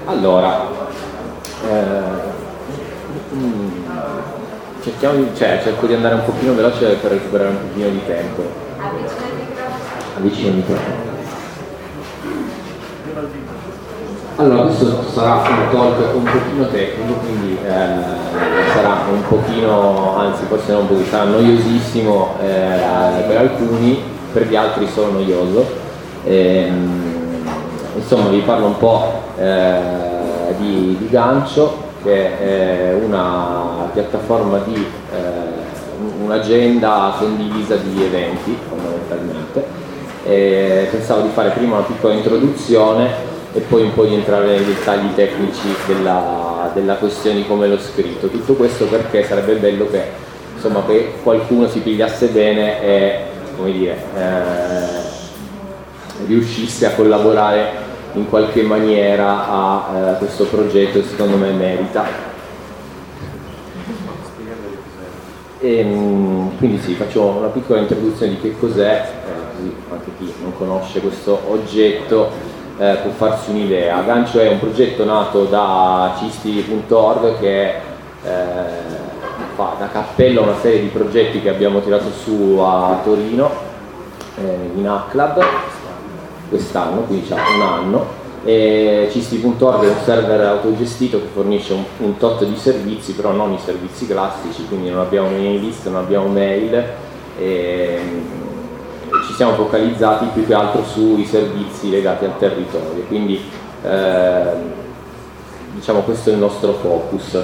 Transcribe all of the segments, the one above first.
Allora, cerco di andare un pochino veloce per recuperare un pochino di tempo. Avvicina il microfono. Allora, questo sarà un talk un pochino tecnico, quindi sarà un pochino, anzi forse non un pochino, sarà noiosissimo per alcuni, per gli altri solo noioso. Insomma, vi parlo un po' di Gancio, che è una piattaforma di un'agenda condivisa di eventi, fondamentalmente. Pensavo di fare prima una piccola introduzione e poi un po' di entrare nei dettagli tecnici della questione di come l'ho scritto. Tutto questo perché sarebbe bello che, insomma, che qualcuno si pigliasse bene e, come dire, riuscisse a collaborare in qualche maniera a questo progetto che secondo me merita. Quindi sì, faccio una piccola introduzione di che cos'è, così anche chi non conosce questo oggetto può farsi un'idea. Gancio è un progetto nato da cisti.org che fa da cappello a una serie di progetti che abbiamo tirato su a Torino in Hack quest'anno, quindi c'ha un anno. Cisti.org è un server autogestito che fornisce un tot di servizi, però non i servizi classici, quindi non abbiamo mail list, non abbiamo mail, ci siamo focalizzati più che altro sui servizi legati al territorio, quindi diciamo questo è il nostro focus.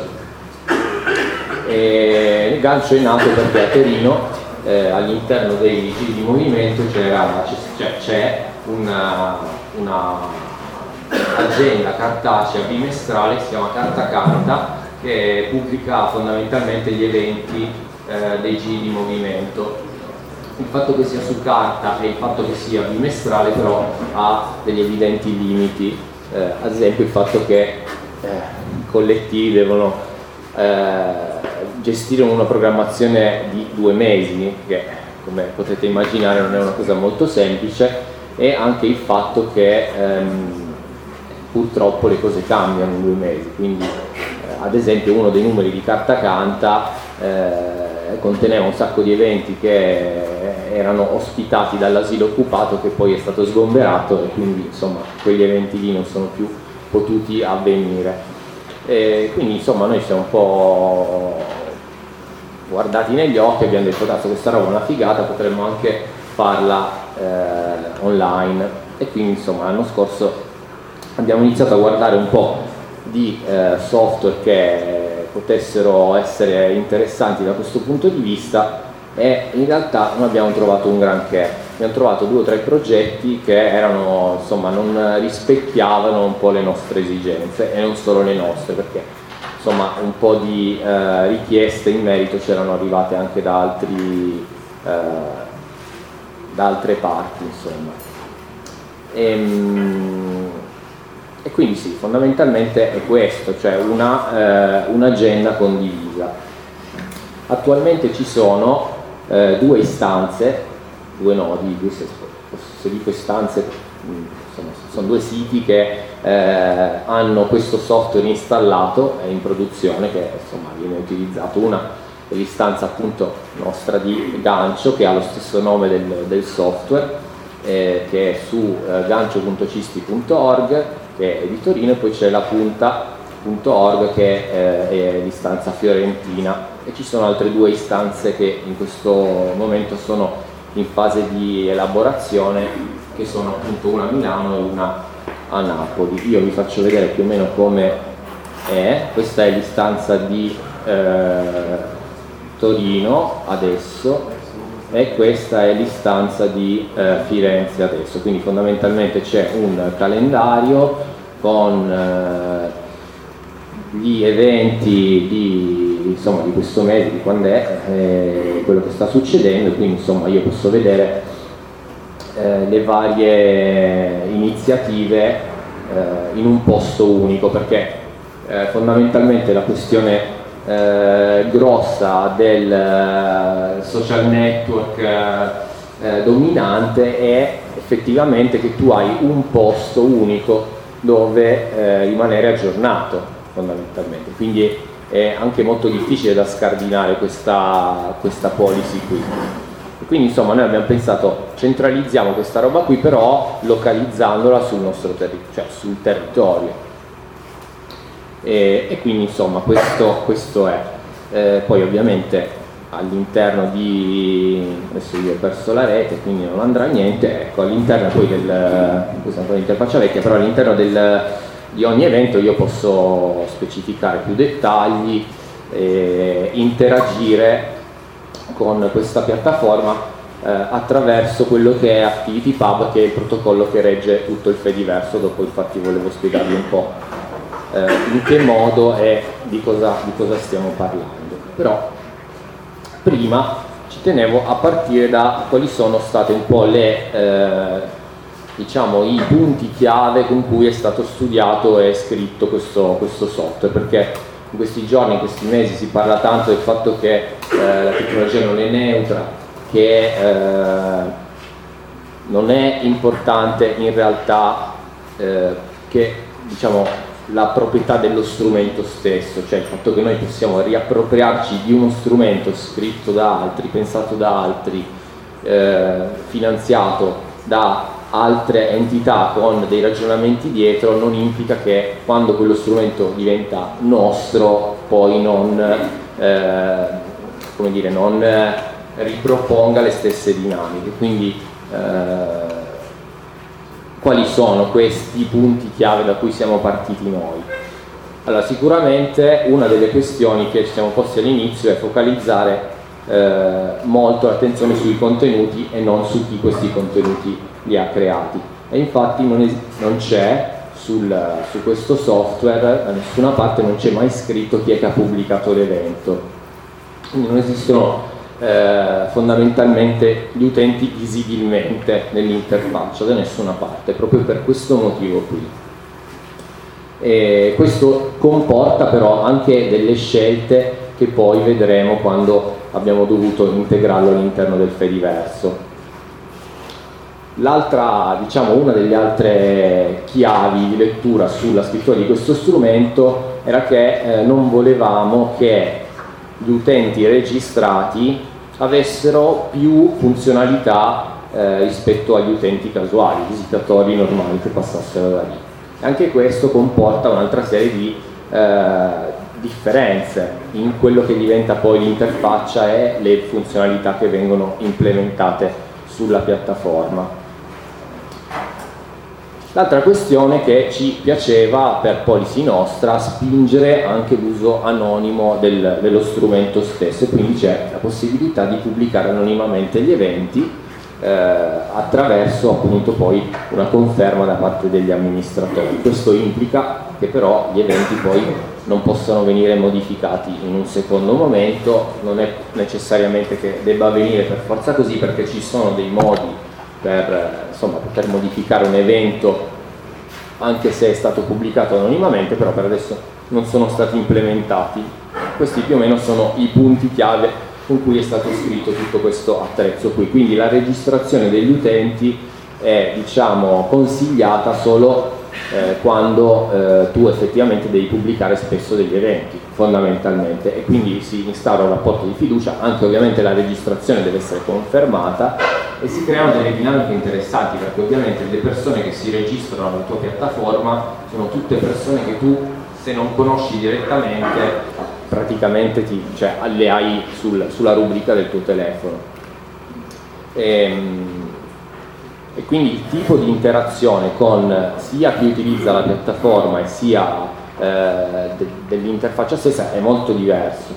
Il Gancio è nato perché a Torino all'interno dei giri di movimento c'è una agenda cartacea bimestrale che si chiama Carta Canta, che pubblica fondamentalmente gli eventi dei giri di movimento. Il fatto che sia su carta e il fatto che sia bimestrale però ha degli evidenti limiti, ad esempio il fatto che i collettivi devono gestire una programmazione di 2 mesi, che come potete immaginare non è una cosa molto semplice, e anche il fatto che purtroppo le cose cambiano in 2 mesi, quindi ad esempio uno dei numeri di Carta Canta conteneva un sacco di eventi che erano ospitati dall'asilo occupato, che poi è stato sgomberato e quindi insomma quegli eventi lì non sono più potuti avvenire. Quindi insomma noi siamo un po' guardati negli occhi e abbiamo detto cazzo, questa roba è una figata, potremmo anche farla online, e quindi insomma l'anno scorso abbiamo iniziato a guardare un po' di software che potessero essere interessanti da questo punto di vista, e in realtà non abbiamo trovato un granché. Abbiamo trovato 2 o 3 progetti che erano, insomma, non rispecchiavano un po' le nostre esigenze, e non solo le nostre, perché insomma un po' di richieste in merito c'erano arrivate anche da altre parti, insomma. E quindi sì, fondamentalmente è questo, cioè un'agenda condivisa. Attualmente ci sono 2 istanze, 2 nodi, se dico istanze, insomma, sono 2 siti che hanno questo software installato e in produzione, che insomma viene utilizzato. Una è l'istanza appunto nostra di Gancio, che ha lo stesso nome del software, che è su gancio.cisti.org, che è di Torino, e poi c'è la punta.org, che è l'istanza fiorentina, e ci sono altre 2 istanze che in questo momento sono in fase di elaborazione, che sono appunto una a Milano e una a Napoli. Io vi faccio vedere più o meno come è. Questa è l'istanza di Torino adesso, e questa è l'istanza di Firenze adesso. Quindi fondamentalmente c'è un calendario con gli eventi di questo mese, di quando è, quello che sta succedendo, e quindi insomma io posso vedere le varie iniziative in un posto unico, perché fondamentalmente la questione grossa del social network dominante è effettivamente che tu hai un posto unico dove rimanere aggiornato fondamentalmente, quindi è anche molto difficile da scardinare questa policy qui. E quindi insomma noi abbiamo pensato, centralizziamo questa roba qui, però localizzandola sul nostro cioè sul territorio, e quindi insomma questo è. Poi ovviamente all'interno adesso io ho perso la rete quindi non andrà niente, ecco, all'interno poi questa è ancora l'interfaccia vecchia, però all'interno di ogni evento io posso specificare più dettagli, interagire con questa piattaforma attraverso quello che è ActivityPub, che è il protocollo che regge tutto il Fediverso. Dopo infatti volevo spiegarvi un po' in che modo e di cosa stiamo parlando. Però prima ci tenevo a partire da quali sono state un po' diciamo i punti chiave con cui è stato studiato e scritto questo software, perché in questi giorni, in questi mesi si parla tanto del fatto che la tecnologia non è neutra, che non è importante in realtà che diciamo la proprietà dello strumento stesso, cioè il fatto che noi possiamo riappropriarci di uno strumento scritto da altri, pensato da altri, finanziato da altre entità con dei ragionamenti dietro, non implica che quando quello strumento diventa nostro poi non riproponga le stesse dinamiche. Quindi quali sono questi punti chiave da cui siamo partiti noi? Allora, sicuramente una delle questioni che ci siamo posti all'inizio è focalizzare molto l'attenzione sui contenuti e non su chi questi contenuti li ha creati, e infatti non c'è su questo software, da nessuna parte non c'è mai scritto chi è che ha pubblicato l'evento, quindi non esistono fondamentalmente gli utenti visibilmente nell'interfaccia da nessuna parte, proprio per questo motivo qui. E questo comporta però anche delle scelte che poi vedremo quando abbiamo dovuto integrarlo all'interno del Fediverso. Una delle altre chiavi di lettura sulla scrittura di questo strumento era che non volevamo che gli utenti registrati avessero più funzionalità rispetto agli utenti casuali, visitatori normali che passassero da lì. Anche questo comporta un'altra serie di differenze in quello che diventa poi l'interfaccia e le funzionalità che vengono implementate sulla piattaforma. L'altra questione che ci piaceva per policy nostra spingere anche l'uso anonimo dello strumento stesso, e quindi c'è la possibilità di pubblicare anonimamente gli eventi attraverso appunto poi una conferma da parte degli amministratori. Questo implica che però gli eventi poi non possono venire modificati in un secondo momento, non è necessariamente che debba avvenire per forza così, perché ci sono dei modi per poter modificare un evento anche se è stato pubblicato anonimamente, però per adesso non sono stati implementati. Questi più o meno sono i punti chiave con cui è stato scritto tutto questo attrezzo qui. Quindi la registrazione degli utenti è consigliata solo quando tu effettivamente devi pubblicare spesso degli eventi, fondamentalmente, e quindi si instaura un rapporto di fiducia. Anche ovviamente la registrazione deve essere confermata e si creano delle dinamiche interessanti, perché ovviamente le persone che si registrano alla tua piattaforma sono tutte persone che tu, se non conosci direttamente, praticamente le hai sulla rubrica del tuo telefono. E quindi il tipo di interazione con sia chi utilizza la piattaforma e sia dell'interfaccia stessa è molto diverso.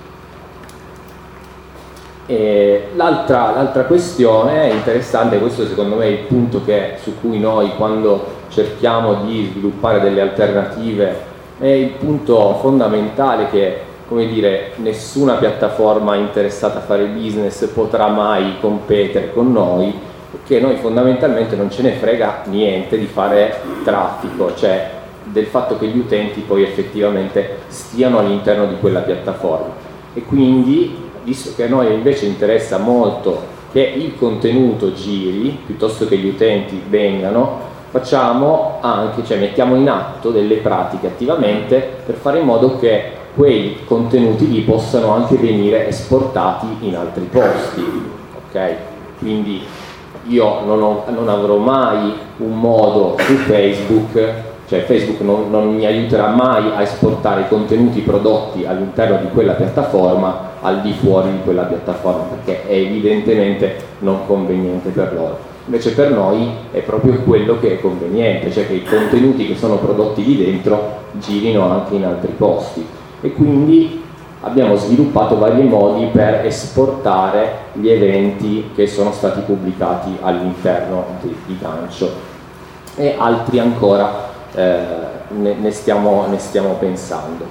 E l'altra questione interessante, questo secondo me è il punto su cui noi, quando cerchiamo di sviluppare delle alternative, è il punto fondamentale che, come dire, nessuna piattaforma interessata a fare business potrà mai competere con noi, che noi fondamentalmente non ce ne frega niente di fare traffico, cioè del fatto che gli utenti poi effettivamente stiano all'interno di quella piattaforma. E quindi, visto che a noi invece interessa molto che il contenuto giri piuttosto che gli utenti vengano, facciamo anche, cioè mettiamo in atto delle pratiche attivamente per fare in modo che quei contenuti lì possano anche venire esportati in altri posti, ok? Quindi io non avrò mai un modo su Facebook, cioè Facebook non mi aiuterà mai a esportare i contenuti prodotti all'interno di quella piattaforma al di fuori di quella piattaforma, perché è evidentemente non conveniente per loro. Invece per noi è proprio quello che è conveniente, cioè che i contenuti che sono prodotti lì dentro girino anche in altri posti, e quindi abbiamo sviluppato vari modi per esportare gli eventi che sono stati pubblicati all'interno di Gancio, e altri ancora ne stiamo pensando.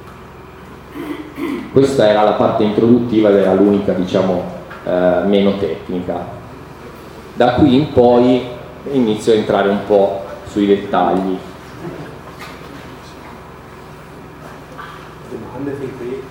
Questa era la parte introduttiva ed era l'unica, diciamo, meno tecnica. Da qui in poi inizio a entrare un po' sui dettagli. Domande fin qui?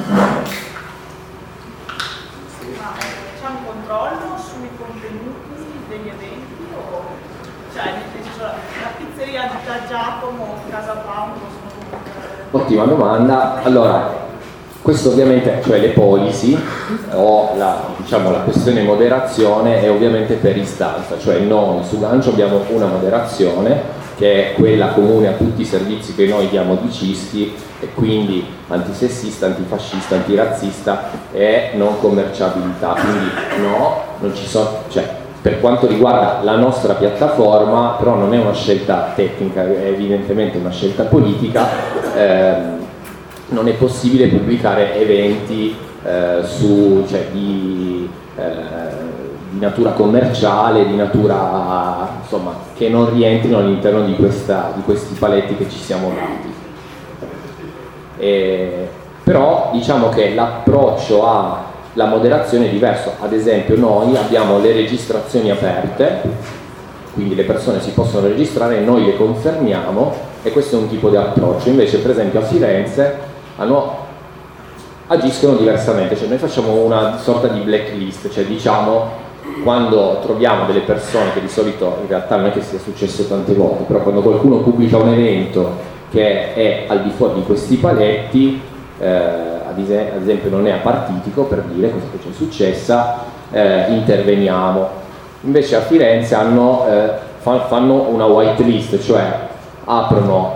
C'è un controllo sui contenuti degli eventi? Cioè, nel senso, la pizzeria da Giacomo, Casa Paolo possono comunque... Ottima domanda. Allora, questo ovviamente, cioè le policy o diciamo, la questione moderazione è ovviamente per istanza, cioè noi su Gancio abbiamo una moderazione che è quella comune a tutti i servizi che noi diamo di CISTI, e quindi antisessista, antifascista, antirazzista e non commerciabilità. Quindi no, non ci sono, cioè, per quanto riguarda la nostra piattaforma, però non è una scelta tecnica, è evidentemente una scelta politica. Non è possibile pubblicare eventi di natura commerciale, di natura, insomma, che non rientrino all'interno di questi paletti che ci siamo dati. Però diciamo che l'approccio alla moderazione è diverso. Ad esempio noi abbiamo le registrazioni aperte, quindi le persone si possono registrare e noi le confermiamo, e questo è un tipo di approccio. Invece per esempio a Firenze agiscono diversamente, cioè noi facciamo una sorta di blacklist, cioè diciamo quando troviamo delle persone, che di solito in realtà non è che sia successo tante volte, però quando qualcuno pubblica un evento che è al di fuori di questi paletti, ad esempio non è apartitico, per dire cosa che c'è successa, interveniamo. Invece a Firenze fanno una whitelist, cioè aprono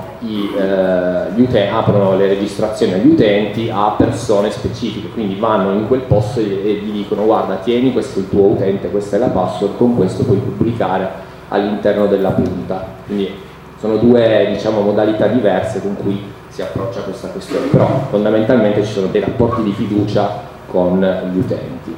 le registrazioni agli utenti a persone specifiche, quindi vanno in quel posto e gli dicono: guarda, tieni, questo è il tuo utente, questa è la password, con questo puoi pubblicare all'interno della punta. Quindi sono due, diciamo, modalità diverse con cui si approccia questa questione, però fondamentalmente ci sono dei rapporti di fiducia con gli utenti.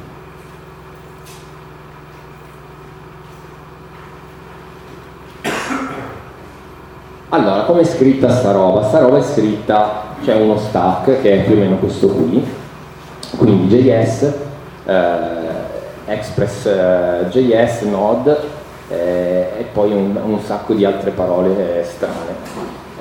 Allora, come è scritta sta roba? Sta roba è scritta, c'è uno stack che è più o meno questo qui, quindi JS, Express.js, Node e poi un sacco di altre parole strane.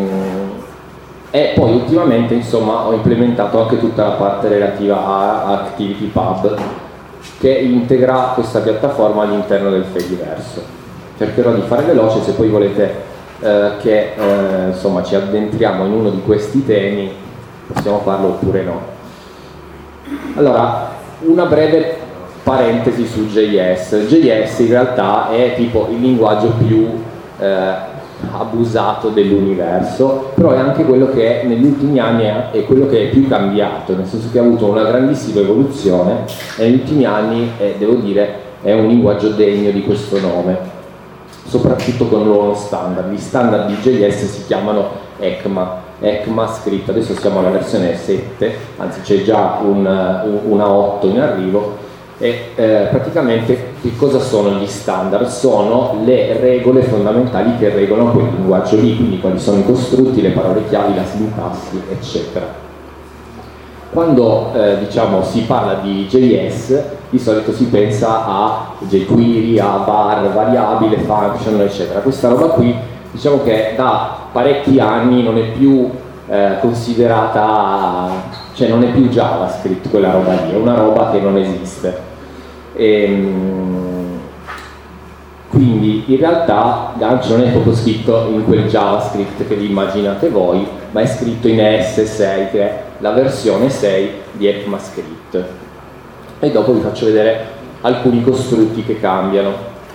E poi ultimamente, insomma, ho implementato anche tutta la parte relativa a ActivityPub, che integra questa piattaforma all'interno del Fediverso. Cercherò di fare veloce, se poi volete che insomma ci addentriamo in uno di questi temi possiamo farlo oppure no. Allora, una breve parentesi su JS. JS in realtà è tipo il linguaggio più abusato dell'universo, però è anche quello che negli ultimi anni è quello che è più cambiato, nel senso che ha avuto una grandissima evoluzione e negli ultimi anni, devo dire, è un linguaggio degno di questo nome, soprattutto con il nuovo standard. Gli standard di JS si chiamano ECMAScript, adesso siamo alla versione 7, anzi c'è già una 8 in arrivo, e praticamente che cosa sono gli standard? Sono le regole fondamentali che regolano quel linguaggio lì, quindi quali sono i costrutti, le parole chiavi, la sintassi, eccetera. Quando diciamo si parla di JS, di solito si pensa a jQuery, a var, variabile, function, eccetera. Questa roba qui, diciamo che da parecchi anni non è più considerata, cioè non è più JavaScript quella roba lì, è una roba che non esiste. Quindi in realtà gancio non è proprio scritto in quel JavaScript che vi immaginate voi, ma è scritto in ES6, che è la versione 6 di ECMAScript. E dopo vi faccio vedere alcuni costrutti che cambiano.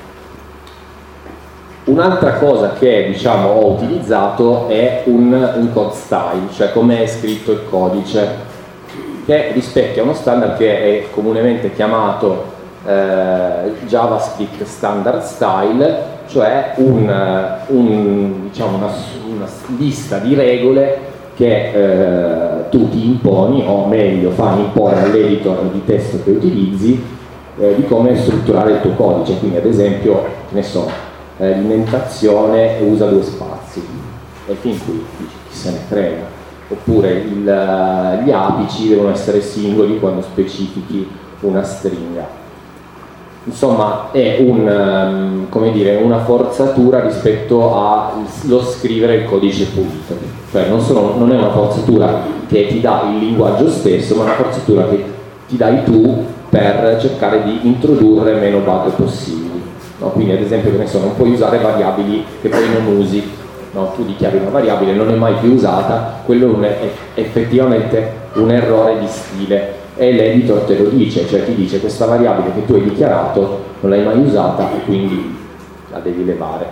Un'altra cosa che diciamo ho utilizzato è un code style, cioè come è scritto il codice, che rispecchia uno standard che è comunemente chiamato JavaScript Standard Style, cioè diciamo una lista di regole che tu ti imponi, o meglio fai imporre all'editor di testo che utilizzi, di come strutturare il tuo codice. Quindi ad esempio, che ne so, l'indentazione usa 2 spazi, e fin qui dici chi se ne frega. Oppure gli apici devono essere singoli quando specifichi una stringa. Insomma è come dire, una forzatura rispetto allo scrivere il codice pulito, cioè non è una forzatura che ti dà il linguaggio stesso, ma una forzatura che ti dai tu per cercare di introdurre meno bug possibili, no? Quindi ad esempio, che ne so, non puoi usare variabili che poi non usi, no? Tu dichiari una variabile, non è mai più usata, quello è effettivamente un errore di stile, e l'editor te lo dice, cioè ti dice questa variabile che tu hai dichiarato non l'hai mai usata e quindi la devi levare.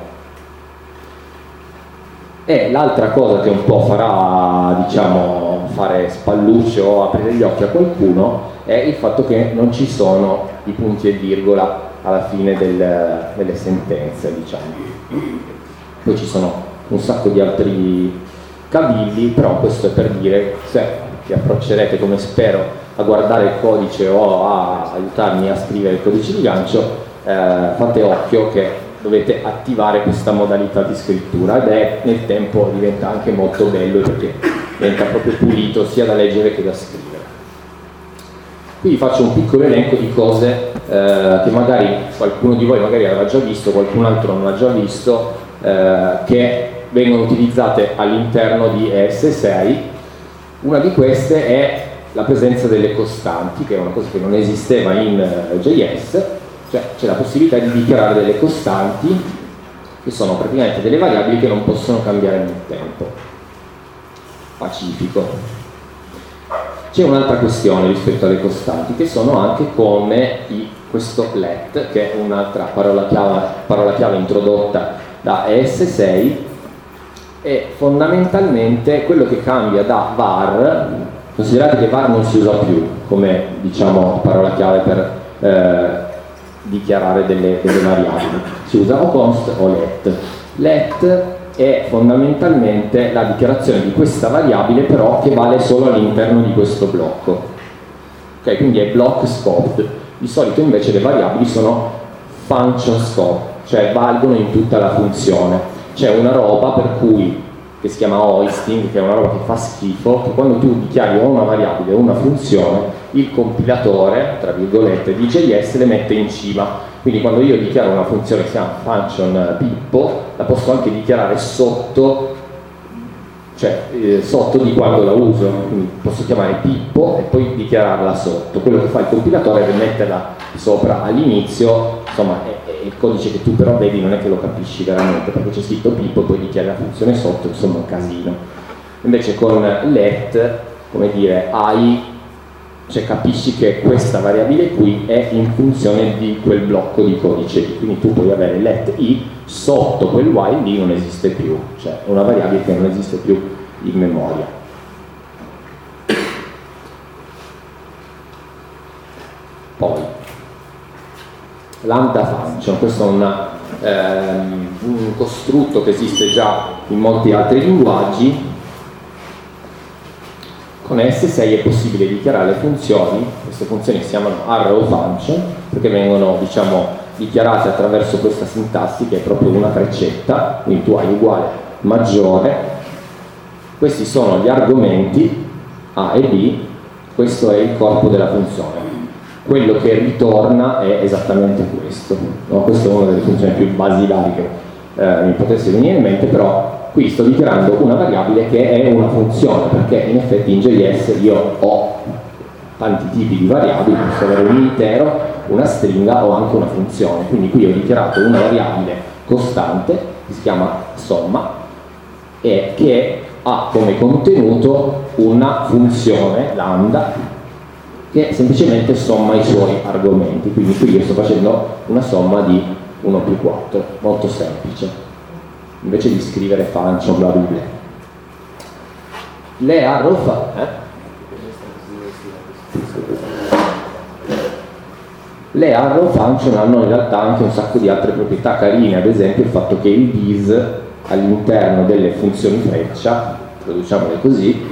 E l'altra cosa che un po' farà, diciamo, fare spallucce o aprire gli occhi a qualcuno è il fatto che non ci sono i punti e virgola alla fine delle sentenze, diciamo. Poi ci sono un sacco di altri cavilli, però questo è per dire, se vi approccerete, come spero, a guardare il codice o a aiutarmi a scrivere il codice di gancio, fate occhio che dovete attivare questa modalità di scrittura, ed nel tempo diventa anche molto bello, perché diventa proprio pulito sia da leggere che da scrivere. Qui vi faccio un piccolo elenco di cose che magari qualcuno di voi magari aveva già visto, qualcun altro non ha già visto, che vengono utilizzate all'interno di ES6. Una di queste è la presenza delle costanti, che è una cosa che non esisteva in JS, cioè c'è la possibilità di dichiarare delle costanti, che sono praticamente delle variabili che non possono cambiare nel tempo. Pacifico. C'è un'altra questione rispetto alle costanti, che sono anche come questo let, che è un'altra parola chiave introdotta da ES6, e fondamentalmente quello che cambia da var. Considerate che var non si usa più come, diciamo, parola chiave per dichiarare delle variabili, si usa o const o let. Let è fondamentalmente la dichiarazione di questa variabile, però che vale solo all'interno di questo blocco, ok? Quindi è block scoped. Di solito invece le variabili sono function scope, cioè valgono in tutta la funzione. C'è una roba per cui, che si chiama hoisting, che è una roba che fa schifo, che quando tu dichiari o una variabile o una funzione, il compilatore, tra virgolette, di JS le mette in cima. Quindi quando io dichiaro una funzione che si chiama function Pippo, la posso anche dichiarare sotto, cioè sotto di quando la uso. Quindi posso chiamare Pippo e poi dichiararla sotto. Quello che fa il compilatore è metterla sopra all'inizio. Insomma, è il codice che tu però vedi, non è che lo capisci veramente, perché c'è scritto Pippo e poi dichiari la funzione sotto, insomma un casino. Invece con let, come dire, cioè capisci che questa variabile qui è in funzione di quel blocco di codice lì, quindi tu puoi avere let i sotto quel while lì non esiste più, cioè è una variabile che non esiste più in memoria. Poi lambda function, questo è un costrutto che esiste già in molti altri linguaggi. Con ES6 è possibile dichiarare le funzioni, queste funzioni si chiamano arrow function, perché vengono, diciamo, dichiarate attraverso questa sintassi che è proprio una freccetta, quindi tu hai uguale maggiore, questi sono gli argomenti A e B, questo è il corpo della funzione. Quello che ritorna è esattamente questo, no? Questa è una delle funzioni più basilari che mi potesse venire in mente, però qui sto dichiarando una variabile che è una funzione, perché in effetti in JS io ho tanti tipi di variabili, posso avere un intero, una stringa o anche una funzione. Quindi qui ho dichiarato una variabile costante che si chiama somma e che ha come contenuto una funzione lambda che semplicemente somma i suoi argomenti. Quindi qui io sto facendo una somma di 1 più 4, molto semplice, invece di scrivere function bla bla bla. Le arrow Le arrow function hanno in realtà anche un sacco di altre proprietà carine, ad esempio il fatto che il dis all'interno delle funzioni freccia, traduciamole così,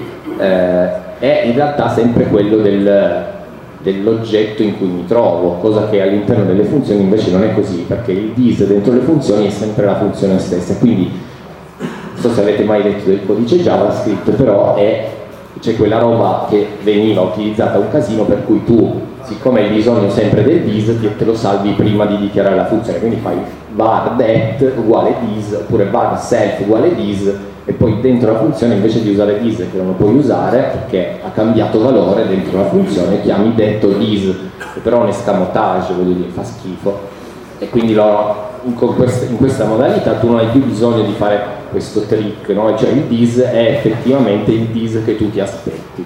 è in realtà sempre quello dell'oggetto in cui mi trovo, cosa che all'interno delle funzioni invece non è così, perché il dis dentro le funzioni è sempre la funzione stessa. Quindi non so se avete mai letto del codice JavaScript, però c'è quella roba che veniva utilizzata un casino, per cui tu, siccome hai bisogno sempre del dis, te lo salvi prima di dichiarare la funzione, quindi fai var det uguale dis, oppure var self uguale dis, e poi dentro la funzione, invece di usare dis, che non lo puoi usare perché ha cambiato valore dentro la funzione, chiami detto dis, che però è un escamotage, voglio dire, fa schifo, e quindi in questa modalità tu non hai più bisogno di fare questo trick, no? Cioè il dis è effettivamente il dis che tu ti aspetti.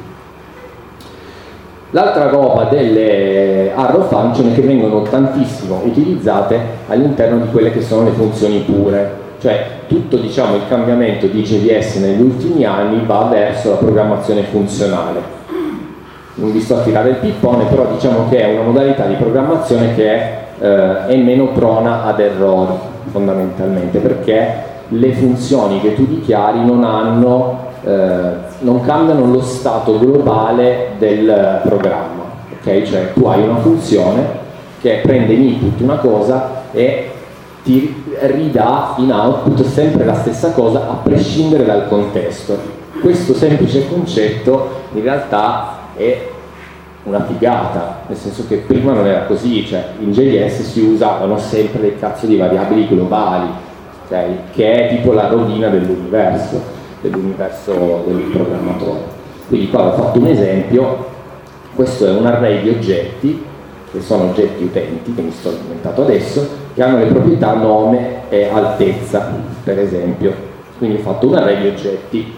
L'altra roba delle arrow function è che vengono tantissimo utilizzate all'interno di quelle che sono le funzioni pure, cioè tutto, diciamo, il cambiamento di JS negli ultimi anni va verso la programmazione funzionale. Non vi sto a tirare il pippone, però diciamo che è una modalità di programmazione che è meno prona ad errori, fondamentalmente, perché le funzioni che tu dichiari non cambiano lo stato globale del programma, ok? Cioè tu hai una funzione che prende in input una cosa e ti ridà in output sempre la stessa cosa a prescindere dal contesto. Questo semplice concetto in realtà è una figata, nel senso che prima non era così, cioè in JS si usavano sempre dei cazzo di variabili globali, okay? Che è tipo la rovina dell'universo del programmatore. Quindi qua ho fatto un esempio, questo è un array di oggetti, che sono oggetti utenti, che mi sto inventando adesso, che hanno le proprietà nome e altezza, per esempio. Quindi ho fatto un array di oggetti.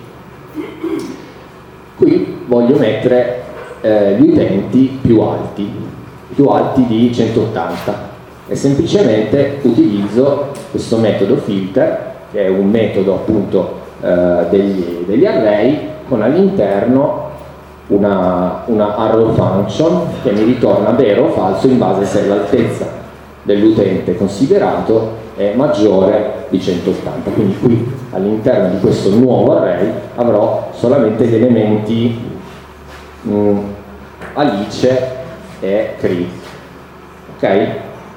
Qui voglio mettere gli utenti più alti di 180, e semplicemente utilizzo questo metodo filter, che è un metodo appunto degli array, con all'interno una arrow function che mi ritorna vero o falso in base se l'altezza dell'utente considerato è maggiore di 180. Quindi qui all'interno di questo nuovo array avrò solamente gli elementi Alice e Cri, ok? E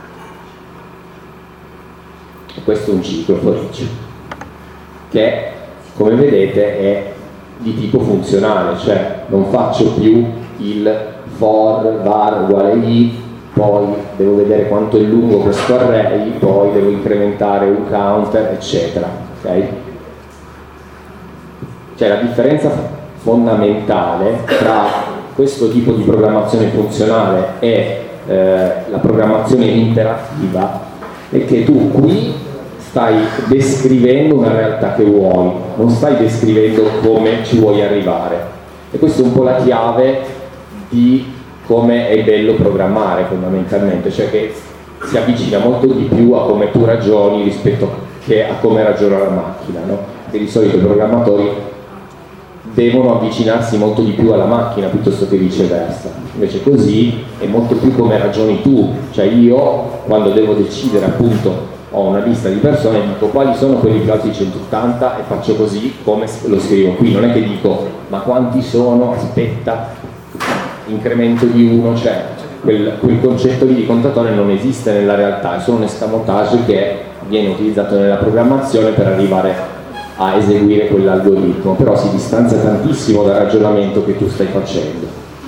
questo è un ciclo for each che, come vedete, è di tipo funzionale, cioè non faccio più il for var uguale i, poi devo vedere quanto è lungo questo array, poi devo incrementare un counter, eccetera, ok? Cioè la differenza fondamentale tra questo tipo di programmazione funzionale e la programmazione interattiva è che tu qui stai descrivendo una realtà che vuoi, non stai descrivendo come ci vuoi arrivare, e questa è un po' la chiave di come è bello programmare, fondamentalmente, cioè che si avvicina molto di più a come tu ragioni rispetto che a come ragiona la macchina, no? Che di solito i programmatori devono avvicinarsi molto di più alla macchina piuttosto che viceversa, invece così è molto più come ragioni tu, cioè io quando devo decidere, appunto, ho una lista di persone, dico quali sono quelli più alti di 180 e faccio così come lo scrivo qui, non è che dico ma quanti sono, aspetta, incremento di 1, cioè quel concetto lì di contatore non esiste nella realtà, è solo un escamotage che viene utilizzato nella programmazione per arrivare a eseguire quell'algoritmo, però si distanzia tantissimo dal ragionamento che tu stai facendo.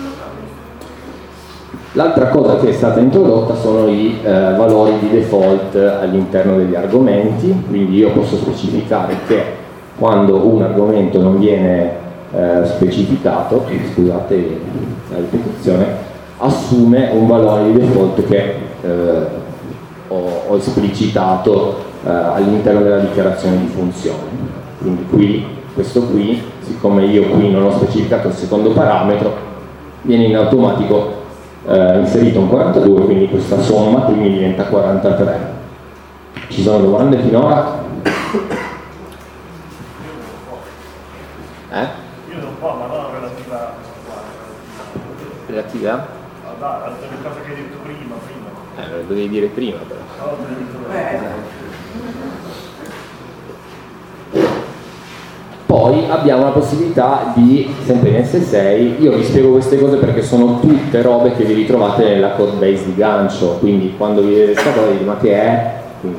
L'altra cosa che è stata introdotta sono i valori di default all'interno degli argomenti, quindi io posso specificare che quando un argomento non viene specificato, scusate la ripetizione, assume un valore di default che ho esplicitato all'interno della dichiarazione di funzione. Quindi qui, questo qui, siccome io qui non ho specificato il secondo parametro, viene in automatico inserito un 42, quindi questa somma qui mi diventa 43. Ci sono domande finora? Io non po', ma non relativa a Relativa? alle cose che hai detto prima. Lo dovevi dire prima però. No, te l'ho detto Poi abbiamo la possibilità di, sempre in S6, io vi spiego queste cose perché sono tutte robe che vi ritrovate nella code base di Gancio, quindi quando vi vedete questa cosa dite ma che è? Quindi,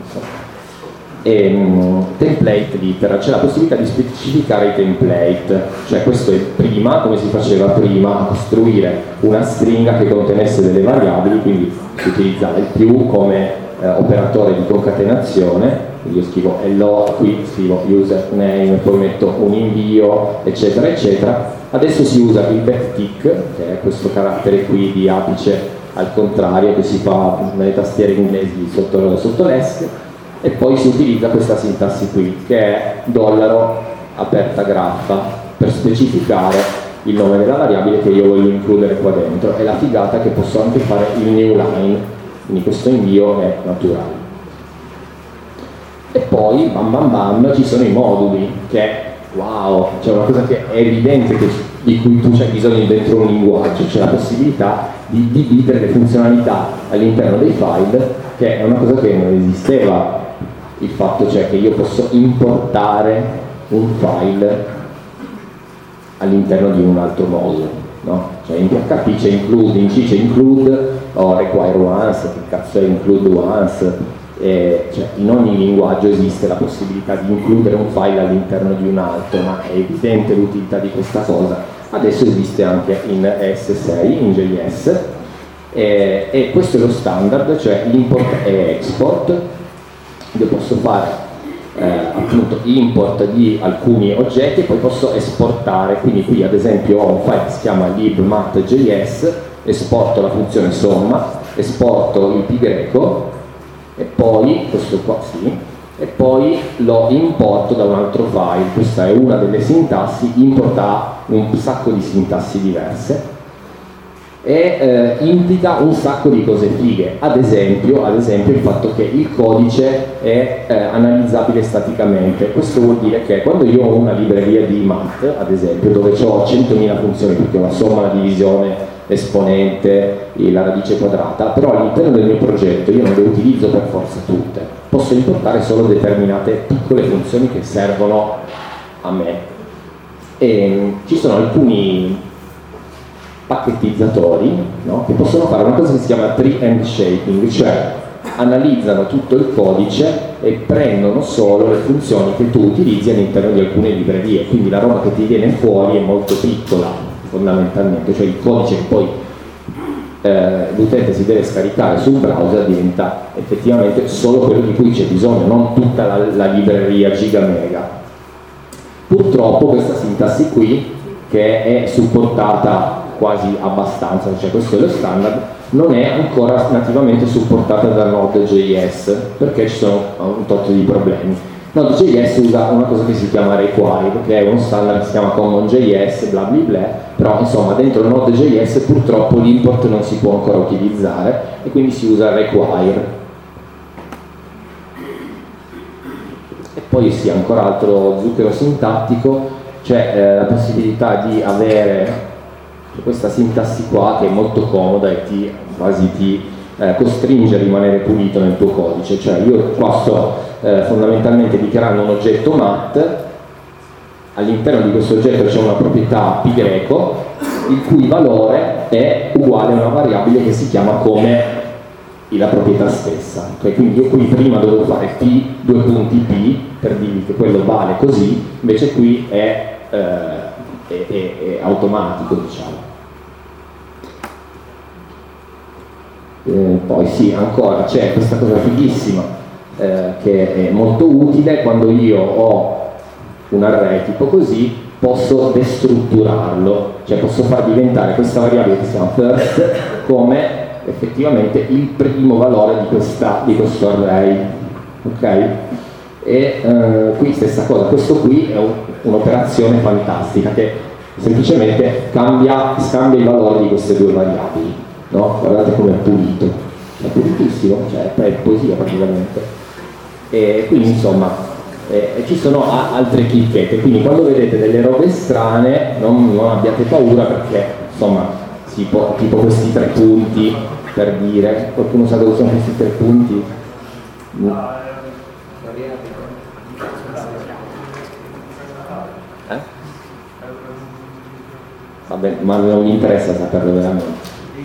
template literal, c'è la possibilità di specificare i template, cioè questo è prima, come si faceva prima, a costruire una stringa che contenesse delle variabili, quindi si utilizzava il più come operatore di concatenazione. Io scrivo hello, qui scrivo username, poi metto un invio, eccetera eccetera. Adesso si usa il backtick, che è questo carattere qui di apice al contrario che si fa nelle tastiere inglesi sotto l'S, e poi si utilizza questa sintassi qui che è dollaro aperta graffa per specificare il nome della variabile che io voglio includere qua dentro. E la figata è che posso anche fare il new line, quindi questo invio è naturale. E poi bam bam bam ci sono i moduli, che wow, c'è una cosa che è evidente di cui tu c'hai bisogno dentro un linguaggio, c'è la possibilità di dividere le funzionalità all'interno dei file, che è una cosa che non esisteva, il fatto cioè che io posso importare un file all'interno di un altro modulo, no? Cioè in PHP c'è include, in C c'è include o require once, che cazzo è include once. Cioè, in ogni linguaggio esiste la possibilità di includere un file all'interno di un altro, ma è evidente l'utilità di questa cosa. Adesso esiste anche in ES6, in JS, e questo è lo standard, cioè import e export. Io posso fare appunto import di alcuni oggetti e poi posso esportare, quindi qui ad esempio ho un file che si chiama libmat.js, esporto la funzione somma, esporto il pi greco, e poi, questo qua sì, e poi lo importo da un altro file. Questa è una delle sintassi, importa un sacco di sintassi diverse e implica un sacco di cose fighe, ad esempio il fatto che il codice è analizzabile staticamente. Questo vuol dire che quando io ho una libreria di math, ad esempio, dove ho 100.000 funzioni, perché ho la somma, la divisione, l'esponente, la radice quadrata, però all'interno del mio progetto io non le utilizzo per forza tutte, posso importare solo determinate piccole funzioni che servono a me. E ci sono alcuni pacchettizzatori, no, che possono fare una cosa che si chiama tree and shaping, cioè analizzano tutto il codice e prendono solo le funzioni che tu utilizzi all'interno di alcune librerie, quindi la roba che ti viene fuori è molto piccola fondamentalmente, cioè il codice che poi l'utente si deve scaricare sul browser diventa effettivamente solo quello di cui c'è bisogno, non tutta la libreria gigamega. Purtroppo questa sintassi qui, che è supportata quasi abbastanza, cioè questo è lo standard, non è ancora nativamente supportata da Node.js perché ci sono un tot di problemi. Node.js usa una cosa che si chiama require, che è uno standard che si chiama CommonJS, bla bla bla, però insomma dentro Node.js purtroppo l'import non si può ancora utilizzare e quindi si usa require. E poi sì, ancora altro zucchero sintattico, c'è la possibilità di avere questa sintassi qua che è molto comoda e quasi ti costringe a rimanere pulito nel tuo codice, cioè io qua sto fondamentalmente dichiarando un oggetto mat, all'interno di questo oggetto c'è una proprietà pi greco, il cui valore è uguale a una variabile che si chiama come la proprietà stessa, okay? Quindi io qui prima dovevo fare p, due punti p, per dirvi che quello vale così, invece qui è automatico, diciamo. Poi sì, ancora c'è questa cosa fighissima che è molto utile quando io ho un array tipo così posso destrutturarlo, cioè posso far diventare questa variabile che si chiama first come effettivamente il primo valore di questo array, ok? E qui stessa cosa, questo qui è un'operazione fantastica che semplicemente scambia i valori di queste due variabili, no? Guardate come è pulito, è pulitissimo, cioè è poesia praticamente. E quindi insomma ci sono altre chicchette, quindi quando vedete delle robe strane non abbiate paura, perché insomma tipo questi 3 punti, per dire, qualcuno sa cosa sono questi 3 punti? Vabbè, ma non mi interessa saperlo veramente.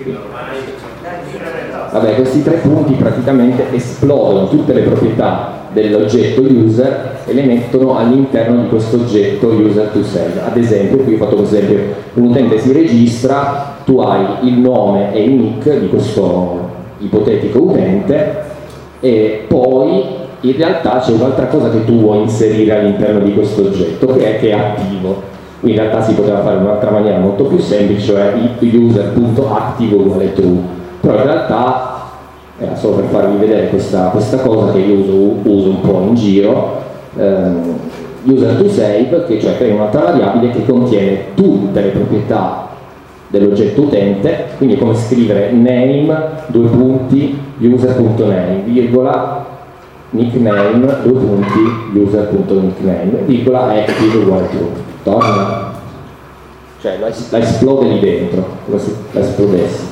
Vabbè, questi 3 punti praticamente esplodono tutte le proprietà dell'oggetto user e le mettono all'interno di questo oggetto user to save. Ad esempio, qui ho fatto questo esempio, un utente si registra, tu hai il nome e il nick di questo ipotetico utente e poi in realtà c'è un'altra cosa che tu vuoi inserire all'interno di questo oggetto che è attivo. Qui in realtà si poteva fare in un'altra maniera molto più semplice, cioè user.active uguale true, però in realtà era solo per farvi vedere questa cosa che io uso un po' in giro, user to save, che cioè crea un'altra variabile che contiene tutte le proprietà dell'oggetto utente, quindi è come scrivere name, due punti, user.name, virgola, nickname, due punti, user.nickname, virgola, active uguale true. Torna, cioè la esplode lì dentro, come se la esplodesse.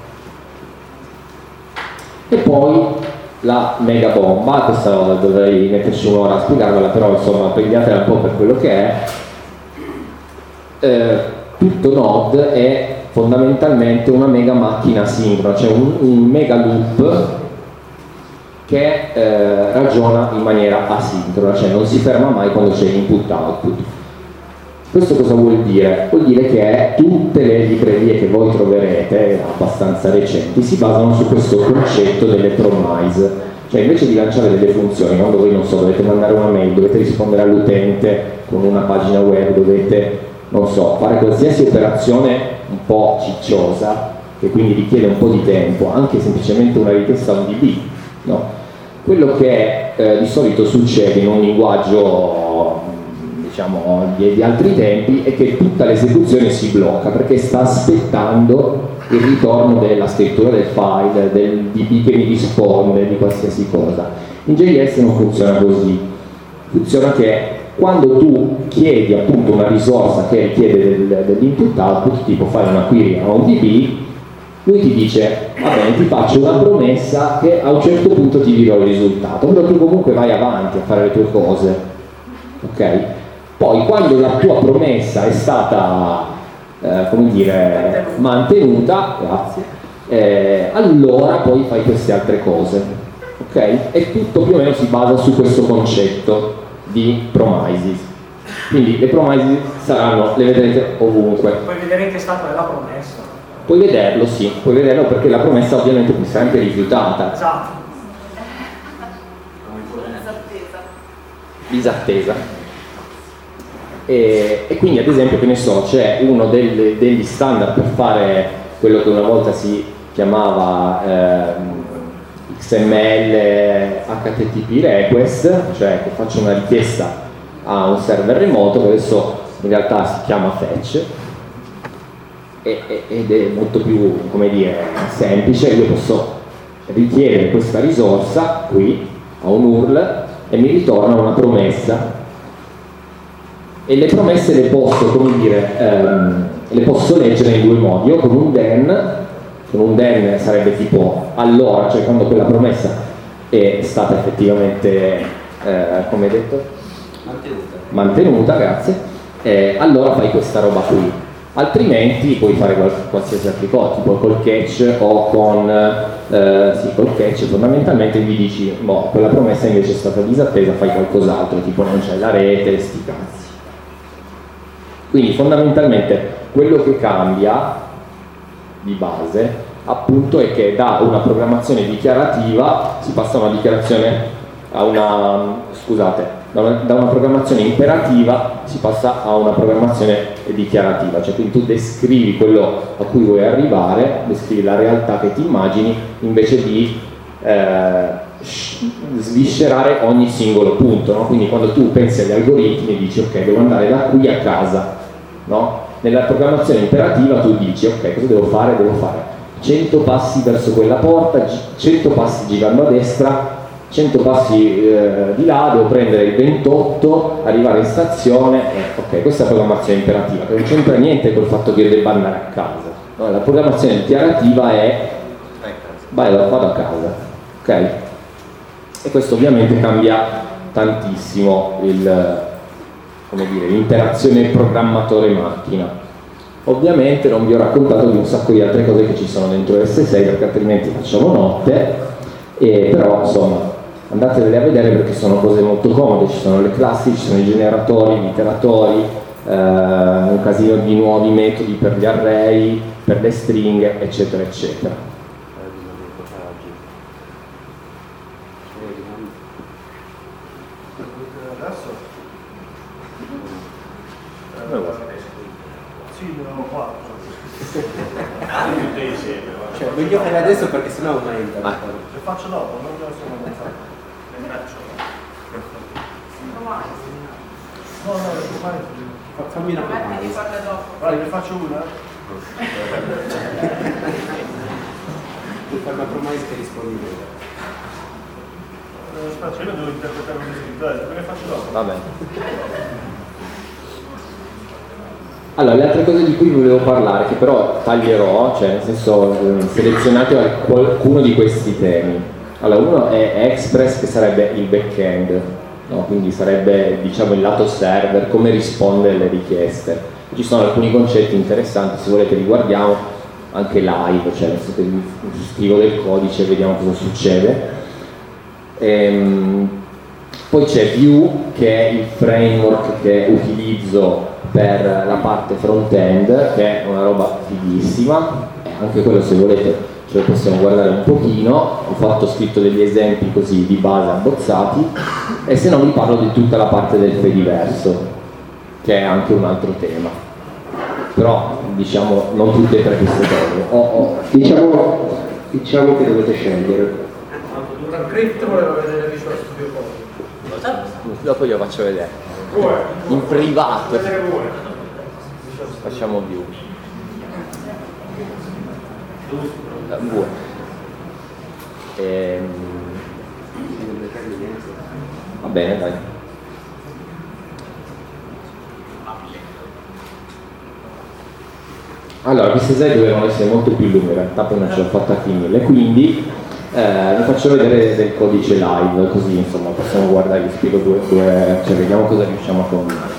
E poi la mega bomba, questa dovrei metterci un'ora a spiegarvela, però insomma prendiatela un po' per quello che è. Tutto Node è fondamentalmente una mega macchina asincrona, cioè un mega loop che ragiona in maniera asincrona, cioè non si ferma mai quando c'è input-output. Questo cosa vuol dire? Vuol dire che tutte le librerie che voi troverete, abbastanza recenti, si basano su questo concetto delle promise. Cioè invece di lanciare delle funzioni, quando voi non so, dovete mandare una mail, dovete rispondere all'utente con una pagina web, dovete, non so, fare qualsiasi operazione un po' cicciosa, che quindi richiede un po' di tempo, anche semplicemente una richiesta a un DB, no? Quello che di solito succede in un linguaggio diciamo di altri tempi è che tutta l'esecuzione si blocca perché sta aspettando il ritorno della scrittura del file, del DB che mi risponde di qualsiasi cosa. In JS non funziona così, funziona che quando tu chiedi appunto una risorsa che richiede dell'input output, tipo fai una query a un DB, lui ti dice va bene, ti faccio una promessa che a un certo punto ti dirò il risultato, però tu comunque vai avanti a fare le tue cose, ok? Poi quando la tua promessa è stata come dire, mantenuta, grazie, allora poi fai queste altre cose, ok? E tutto più o meno si basa su questo concetto di promises. Quindi le promises saranno, le vedrete ovunque. Puoi vedere in che stato è la promessa. Puoi vederlo, sì, puoi vederlo perché la promessa ovviamente può essere anche rifiutata. Esatto. Disattesa. E quindi ad esempio, che ne so, c'è uno degli standard per fare quello che una volta si chiamava XML HTTP request, cioè che faccio una richiesta a un server remoto, che adesso in realtà si chiama fetch, ed è molto più, come dire, semplice. Io posso richiedere questa risorsa qui a un URL e mi ritorna una promessa, e le promesse le posso, come dire, le posso leggere in due modi, o con un then sarebbe tipo allora, cioè quando quella promessa è stata effettivamente come detto? Mantenuta, grazie, allora fai questa roba qui. Altrimenti puoi fare qualsiasi altro cosa, tipo col catch o col catch fondamentalmente gli dici boh, quella promessa invece è stata disattesa, fai qualcos'altro, tipo non c'è la rete, sti cazzi. Quindi fondamentalmente quello che cambia di base appunto è che da una programmazione dichiarativa si passa a una dichiarazione, a una, scusate, da una programmazione imperativa si passa a una programmazione dichiarativa, cioè quindi tu descrivi quello a cui vuoi arrivare, descrivi la realtà che ti immagini invece di sviscerare ogni singolo punto, no? Quindi quando tu pensi agli algoritmi dici ok, devo andare da qui a casa, no? Nella programmazione imperativa tu dici ok, cosa devo fare? Devo fare 100 passi verso quella porta, 100 passi girando a destra, 100 passi di là, devo prendere il 28, arrivare in stazione, ok, questa è la programmazione imperativa, che non c'entra niente col fatto che io debba andare a casa, no? La programmazione dichiarativa è vado a casa, ok? E questo ovviamente cambia tantissimo l'interazione programmatore-macchina. Ovviamente non vi ho raccontato di un sacco di altre cose che ci sono dentro S6 perché altrimenti facciamo notte, però insomma andatevele a vedere perché sono cose molto comode, ci sono le classi, ci sono i generatori, gli iteratori, un casino di nuovi metodi per gli array, per le stringhe, eccetera eccetera. Sì, ne avevo 4. Cioè, voglio fare adesso perché sennò aumenta. Le faccio dopo, non me lo sono pensato. Le faccio. No, le fai. Fammi una Devi promessa. farle dopo. Vai, ne faccio una. Devi fare una promessa che rispondi bene. Aspetta, io devo interpretare un scritto, ve le faccio dopo. Va bene. Allora, le altre cose di cui volevo parlare, che però taglierò, cioè nel senso selezionate qualcuno di questi temi. Allora, uno è Express, che sarebbe il back-end, no? Quindi sarebbe diciamo il lato server, come risponde alle richieste. Ci sono alcuni concetti interessanti, se volete li guardiamo anche live, cioè nel senso che scrivo del codice e vediamo cosa succede. Poi c'è Vue, che è il framework che utilizzo per la parte front-end, che è una roba fighissima, anche quello se volete ce lo possiamo guardare un pochino. Ho scritto degli esempi così di base abbozzati, e se no vi parlo di tutta la parte del Fediverso, che è anche un altro tema, però diciamo non tutte e tre queste cose. Diciamo che dovete scegliere. Crypt voleva vedere Visual Studio Code. Dopo glielo faccio vedere in privato. Facciamo Vue. Va bene, dai. Allora, queste slide dovevano essere molto più lunghe, in realtà poi non ce l'ho fatta a finire, quindi vi faccio vedere del codice live, così insomma possiamo guardare, vi spiego cioè vediamo cosa riusciamo a combinare.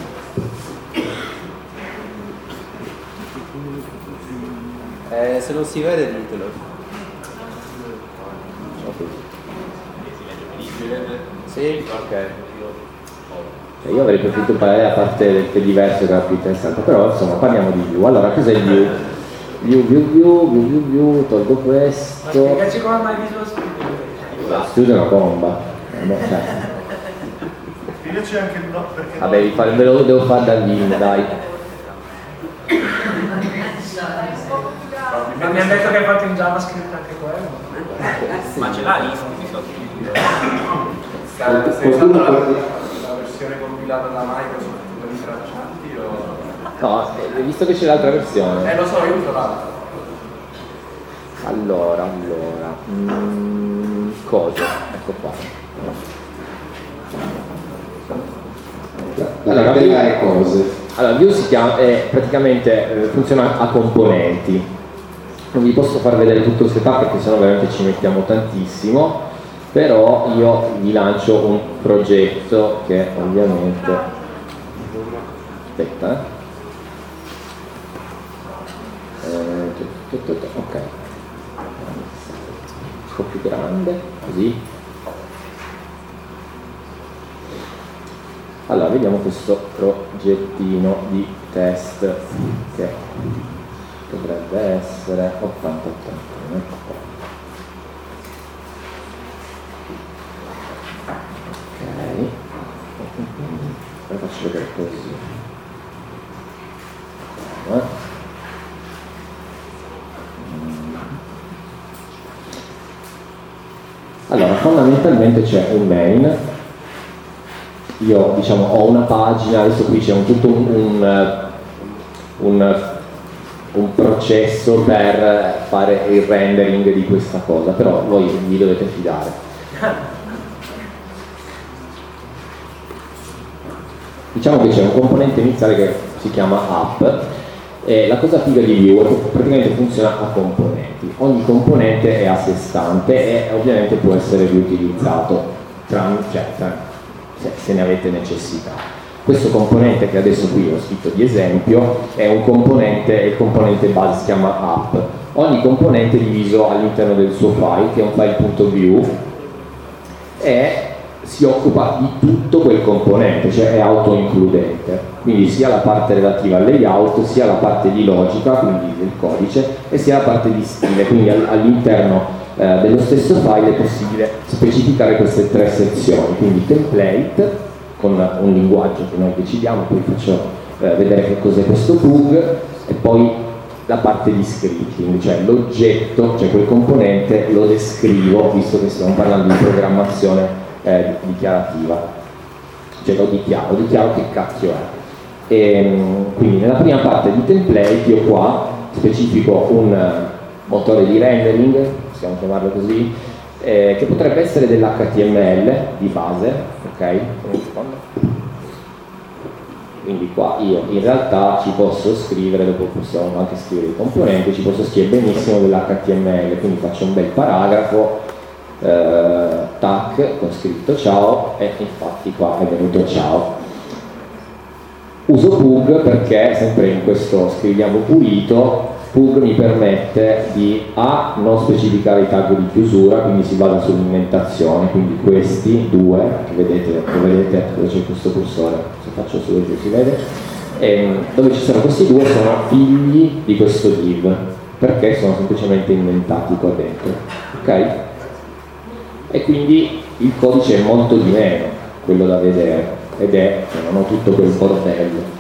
Se non si vede ditelo. Sì, ok. Io avrei preferito parlare a parte del Fediverso, che era più interessante, però insomma parliamo di Vue. Allora, cos'è il Vue? Vue, tolgo questo. Ma spiegaci come mai Visual Studio. Studio è una bomba. Spiegaci anche il no, perché Vabbè, ve lo devo fare da Vim, dai. Ma mi hanno detto che hai fatto in JavaScript anche quello. Ma ce l'ha l'ISP di sotto? Sei usando la versione compilata da Microsoft con i traccianti o... No, visto che c'è l'altra versione. Lo so, io uso l'altra. Allora. Cosa? Ecco qua. La tabella è cose. Allora, Vue si chiama, praticamente funziona a componenti. Non vi posso far vedere tutto il setup perché sennò veramente ci mettiamo tantissimo, però io vi lancio un progetto che ovviamente... Aspetta, ok, un po' più grande, così. Allora, vediamo questo progettino di test che dovrebbe essere 80-81. Ok. faccio vedere così. Allora, fondamentalmente c'è un main, io diciamo ho una pagina, adesso qui c'è tutto un processo per fare il rendering di questa cosa, però voi vi dovete fidare. Diciamo che c'è un componente iniziale che si chiama app, e la cosa figa di Vue è che praticamente funziona a componenti. Ogni componente è a sé stante e ovviamente può essere riutilizzato se ne avete necessità. Questo componente che adesso qui ho scritto di esempio è un componente, il componente base si chiama app. Ogni componente è diviso all'interno del suo file, che è un file.vue, e si occupa di tutto quel componente, cioè è auto-includente, quindi sia la parte relativa al layout, sia la parte di logica, quindi del codice, e sia la parte di stile, quindi all'interno dello stesso file è possibile specificare queste tre sezioni, quindi template, con un linguaggio che noi decidiamo, poi faccio vedere che cos'è questo bug, e poi la parte di scripting, cioè l'oggetto, cioè quel componente lo descrivo, visto che stiamo parlando di programmazione dichiarativa, cioè lo dichiaro che cacchio è. Quindi nella prima parte di template io qua specifico un motore di rendering, possiamo chiamarlo così, che potrebbe essere dell'HTML di base, ok? Quindi qua io in realtà ci posso scrivere, dopo possiamo anche scrivere i componenti, ci posso scrivere benissimo dell'HTML, quindi faccio un bel paragrafo, tac, con scritto ciao, e infatti qua è venuto ciao. Uso Pug perché sempre in questo scriviamo pulito, Pug mi permette di non specificare i tag di chiusura, quindi si basa sull'indentazione, quindi questi due, che vedete dove c'è questo cursore, se faccio su si vede, dove ci sono questi due sono figli di questo div, perché sono semplicemente indentati qua dentro, ok? E quindi il codice è molto di meno quello da vedere, ed è che non ho tutto quel bordello.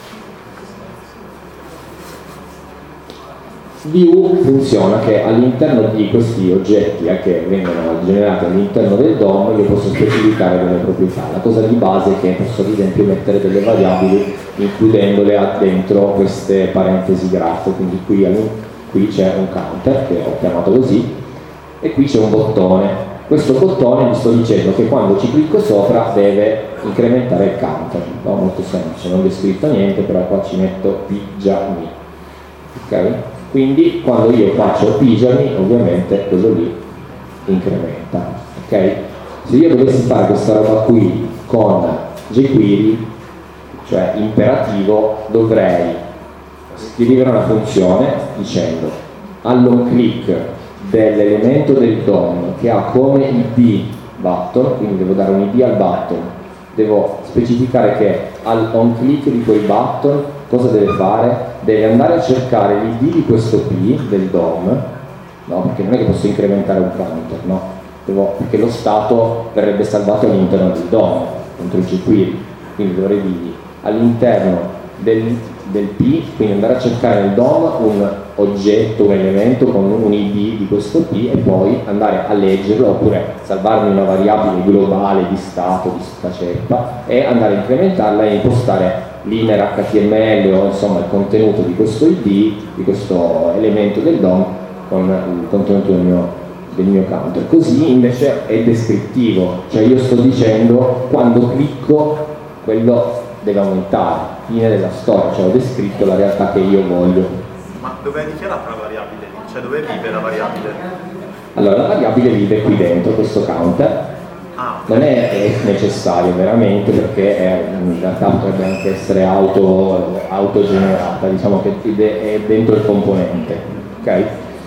Vue funziona che all'interno di questi oggetti che vengono generati all'interno del DOM io posso specificare delle proprietà. La cosa di base è che posso ad esempio mettere delle variabili includendole dentro queste parentesi graph, quindi qui c'è un counter che ho chiamato così e qui c'è un bottone. Questo bottone gli sto dicendo che quando ci clicco sopra deve incrementare il counter, no? Molto semplice, non ho scritto niente, però qua ci metto pigiami, ok? Quindi quando io faccio pigiami ovviamente quello lì incrementa, ok? Se io dovessi fare questa roba qui con jQuery, cioè imperativo, dovrei scrivere una funzione dicendo all'on click dell'elemento del DOM che ha come id button, quindi devo dare un id al button, devo specificare che all'on click di quel button cosa deve fare? Deve andare a cercare l'id di questo P del DOM, no? Perché non è che posso incrementare un counter, no? Perché lo stato verrebbe salvato all'interno del DOM, dentro il jQuery, quindi dovrei dirgli all'interno del P, quindi andare a cercare nel DOM un oggetto, un elemento con un id di questo P e poi andare a leggerlo, oppure salvarmi una variabile globale di stato, di sta ceppa, e andare a incrementarla e impostare l'inner HTML o insomma il contenuto di questo id, di questo elemento del DOM con il contenuto del mio counter. Così invece è descrittivo, cioè io sto dicendo quando clicco quello deve aumentare, fine della storia, cioè ho descritto la realtà che io voglio. Ma dove è dichiarata la variabile lì? Cioè dove vive la variabile? Allora la variabile vive qui dentro, questo counter. Non è necessario veramente, perché in realtà potrebbe anche essere autogenerata, diciamo che è dentro il componente, ok?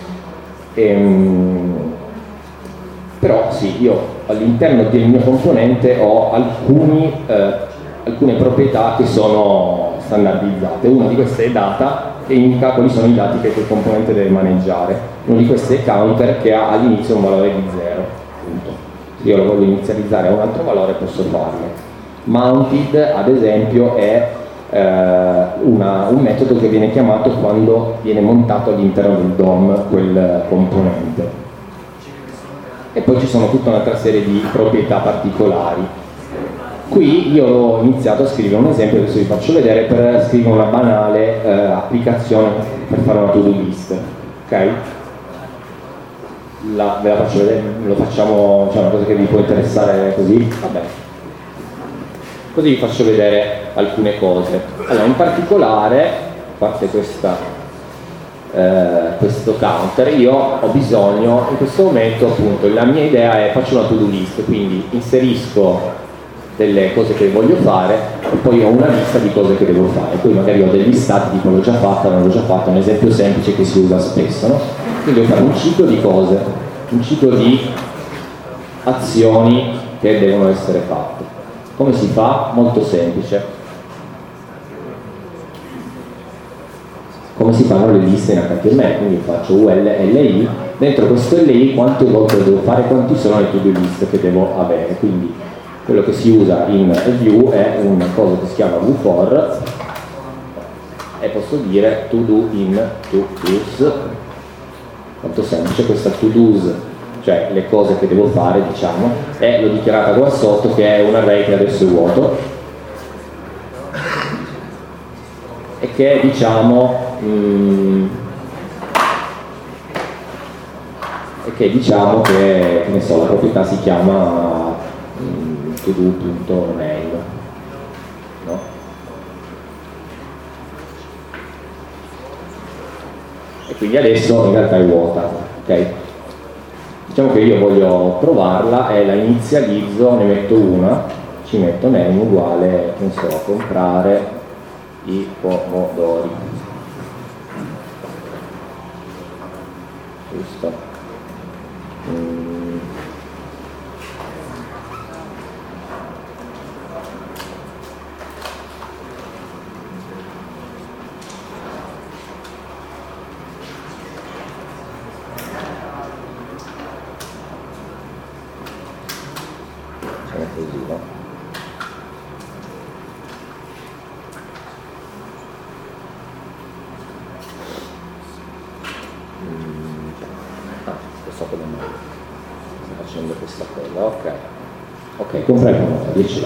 Però sì, io all'interno del mio componente ho alcune proprietà che sono standardizzate. Una di queste è data, che indica quali sono i dati che quel componente deve maneggiare. Una di queste è counter, che ha all'inizio un valore di 0. Io lo voglio inizializzare a un altro valore, posso farlo. Mounted, ad esempio, è un metodo che viene chiamato quando viene montato all'interno del DOM quel componente. E poi ci sono tutta un'altra serie di proprietà particolari. Qui io ho iniziato a scrivere un esempio, adesso vi faccio vedere, per scrivere una banale applicazione per fare una to-do list. Ok? Ve la faccio vedere, lo facciamo, cioè una cosa che vi può interessare così? Vabbè. Così vi faccio vedere alcune cose. Allora, in particolare, a parte questo counter, io ho bisogno, in questo momento appunto, la mia idea è faccio una to-do list, quindi inserisco delle cose che voglio fare e poi ho una lista di cose che devo fare, poi magari ho dei listati tipo l'ho già fatta, non l'ho già fatta, un esempio semplice che si usa spesso, no? Quindi devo fare un ciclo di cose, un ciclo di azioni che devono essere fatte. Come si fa? Molto semplice. Come si fanno le liste in HTML? Quindi faccio ULLI, dentro questo LI quante volte lo devo fare, quanti sono le to-do list che devo avere. Quindi quello che si usa in Vue è una cosa che si chiama VFOR e posso dire to do in to do's. Molto semplice, questa to do's, cioè le cose che devo fare, diciamo, e l'ho dichiarata qua sotto che è un array che adesso è vuoto e che diciamo che ne so, la proprietà si chiama todo.name, no? E quindi adesso in realtà è vuota, ok? Diciamo che io voglio provarla e la inizializzo, ne metto una, ci metto name uguale, non so, comprare i pomodori. Giusto? Così, no? Sto facendo questa cosa, ok, compra il pomodoro, 10 là.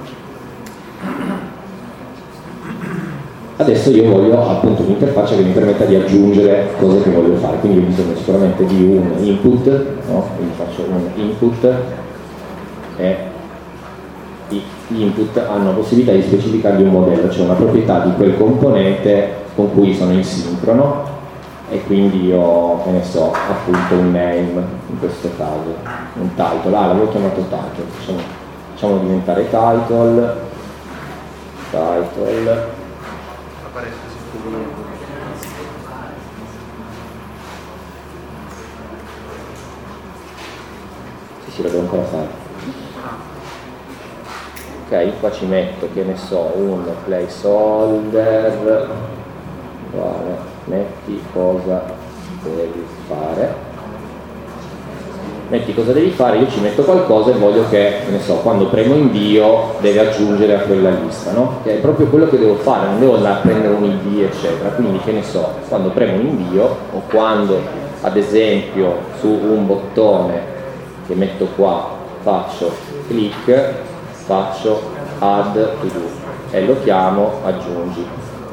Adesso io voglio appunto un'interfaccia che mi permetta di aggiungere cose che voglio fare, quindi ho bisogno sicuramente di un input, no? Quindi faccio un input e gli input hanno la possibilità di specificargli un modello, cioè una proprietà di quel componente con cui sono in sincrono, e quindi io, che ne so, appunto un name, in questo caso, un title, l'avevo chiamato title, facciamo diventare title, sì, lo devo ancora fare. Ok, qua ci metto, che ne so, un placeholder, uguale, metti cosa devi fare, io ci metto qualcosa e voglio che ne so, quando premo invio deve aggiungere a quella lista, no? Che è proprio quello che devo fare, non devo andare a prendere un ID eccetera, quindi che ne so, quando premo un invio o quando ad esempio su un bottone che metto qua faccio click, faccio add to do e lo chiamo aggiungi,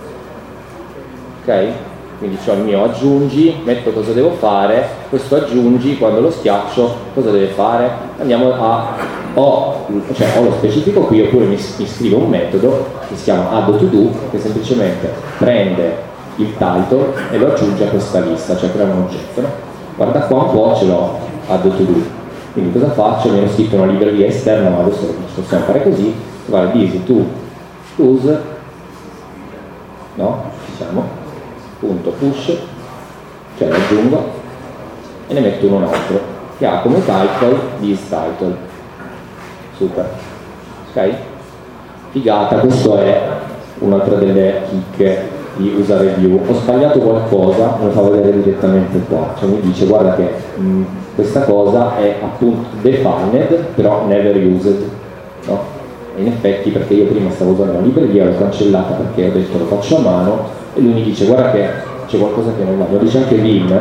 ok? Quindi c'ho il mio aggiungi, metto cosa devo fare, questo aggiungi quando lo schiaccio cosa deve fare, andiamo a o lo specifico qui oppure mi scrivo un metodo che si chiama add to do che semplicemente prende il title e lo aggiunge a questa lista, cioè crea un oggetto, no? Guarda qua un po', ce l'ho add to do. Quindi cosa faccio? Mi ero scritto una libreria esterna, ma adesso possiamo fare così, guarda, easy to use, no? Ci siamo, punto push, cioè lo aggiungo e ne metto un altro che ha come title this title. Super, ok? Figata, questo è un'altra delle chicche di usare Vue. Ho sbagliato qualcosa, me lo fa vedere direttamente qua, cioè mi dice guarda che questa cosa è appunto defined però never used, no? in effetti, perché io prima stavo usando la libreria, l'ho cancellata perché ho detto lo faccio a mano, e lui mi dice guarda che c'è qualcosa che non va, lo dice anche Vim.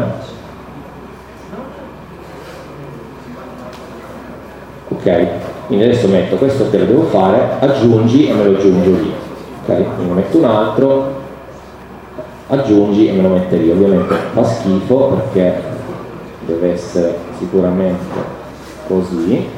Ok, quindi adesso metto questo che lo devo fare, aggiungi e me lo aggiungo lì. Ok, quindi metto un altro, aggiungi e me lo mette lì. Ovviamente fa schifo perché deve essere sicuramente così.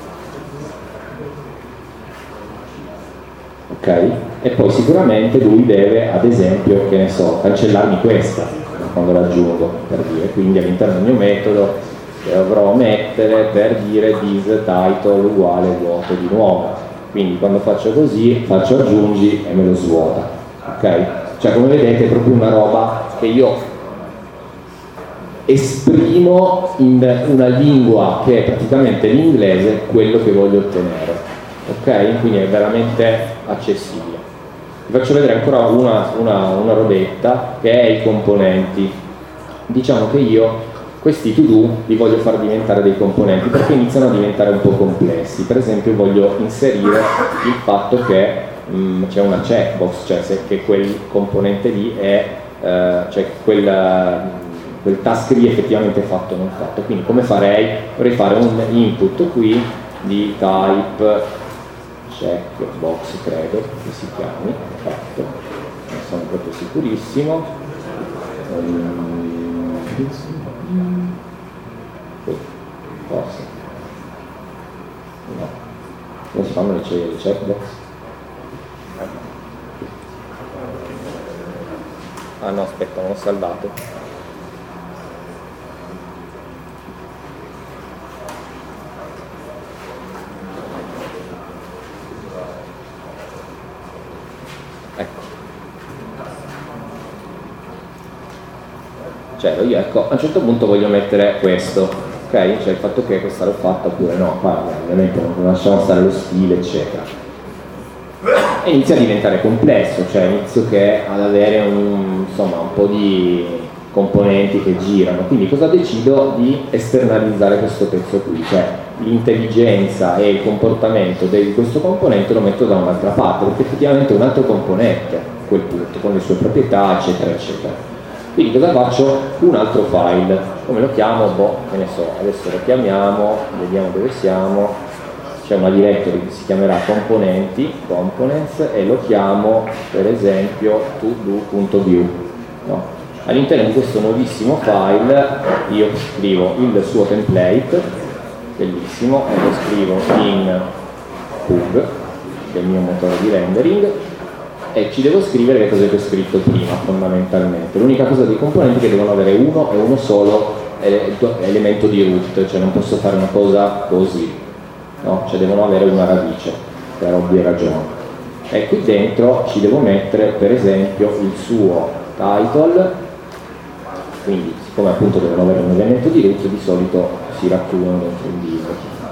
Ok? E poi sicuramente lui deve, ad esempio, che ne so, cancellarmi questa quando la aggiungo, per dire. Quindi all'interno del mio metodo dovrò mettere per dire this title uguale vuoto di nuovo. Quindi quando faccio così, faccio aggiungi e me lo svuota. Ok? Cioè, come vedete, è proprio una roba che io esprimo in una lingua che è praticamente l'inglese quello che voglio ottenere. Ok? Quindi è veramente accessibile. Vi faccio vedere ancora una robetta che è i componenti. Diciamo che io questi to-do li voglio far diventare dei componenti perché iniziano a diventare un po' complessi. Per esempio voglio inserire il fatto che c'è una checkbox, cioè che quel componente lì è, cioè quel task lì effettivamente è fatto o non fatto. Quindi come farei? Vorrei fare un input qui di type checkbox, credo che si chiami, fatto, non sono proprio sicurissimo. Forse no, come si fanno le checkbox? Ah no, aspetta, non ho salvato. Ecco, cioè io, ecco, a un certo punto voglio mettere questo, ok? Cioè il fatto che questa l'ho fatta oppure no, qua ovviamente non lasciamo stare lo stile, eccetera. E inizia a diventare complesso, cioè inizio che ad avere insomma, un po' di componenti che girano. Quindi cosa decido? Di esternalizzare questo pezzo qui, cioè l'intelligenza e il comportamento di questo componente lo metto da un'altra parte, perché effettivamente è un altro componente a quel punto, con le sue proprietà, eccetera, eccetera. Quindi cosa faccio? Un altro file. Come lo chiamo? Boh, che ne so, adesso lo chiamiamo, vediamo dove siamo. C'è una directory che si chiamerà componenti, components, e lo chiamo per esempio todo.view. No? All'interno di questo nuovissimo file io scrivo il suo template, bellissimo, e lo scrivo in Pug, che è il mio motore di rendering, e ci devo scrivere le cose che ho scritto prima, fondamentalmente. L'unica cosa dei componenti è che devono avere uno e uno solo elemento di root, cioè non posso fare una cosa così, no? Cioè devono avere una radice, per ovvie ragioni. E qui dentro ci devo mettere, per esempio, il suo title, quindi siccome appunto devono avere un elemento di root, di solito si racchiudono dentro un div.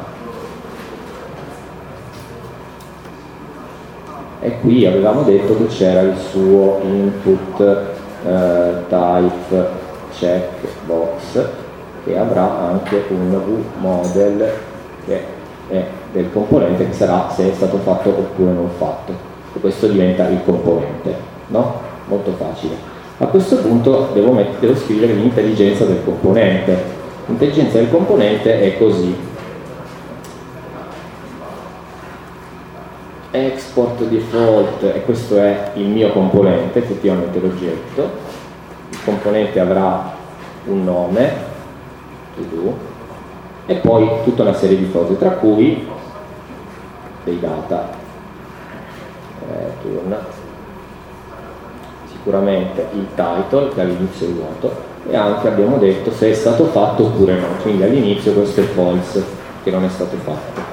E qui avevamo detto che c'era il suo input type checkbox, che avrà anche un vModel che è del componente, che sarà se è stato fatto oppure non fatto, e questo diventa il componente, no? Molto facile. A questo punto devo scrivere l'intelligenza del componente. L'intelligenza del componente è così: export default, e questo è il mio componente, effettivamente l'oggetto. Il componente avrà un nome, to-do, e poi tutta una serie di cose, tra cui dei data, return, sicuramente il title, che all'inizio è vuoto, e anche abbiamo detto se è stato fatto oppure no, quindi all'inizio questo è false, che non è stato fatto.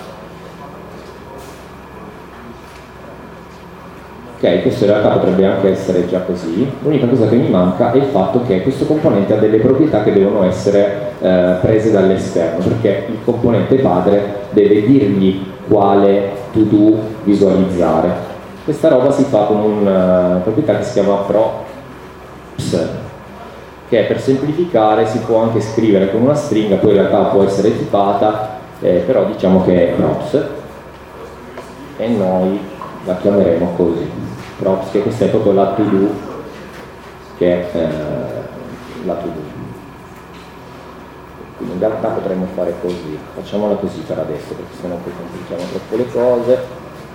Ok, questo in realtà potrebbe anche essere già così. L'unica cosa che mi manca è il fatto che questo componente ha delle proprietà che devono essere prese dall'esterno, perché il componente padre deve dirgli quale to-do visualizzare. Questa roba si fa con una proprietà che si chiama props, che per semplificare si può anche scrivere con una stringa, poi in realtà può essere tipata, però diciamo che è props. e noi la chiameremo così, perché questa è proprio la to do, che è la to do. Quindi in realtà potremmo fare così, facciamola così per adesso, perché sennò poi complichiamo troppo le cose.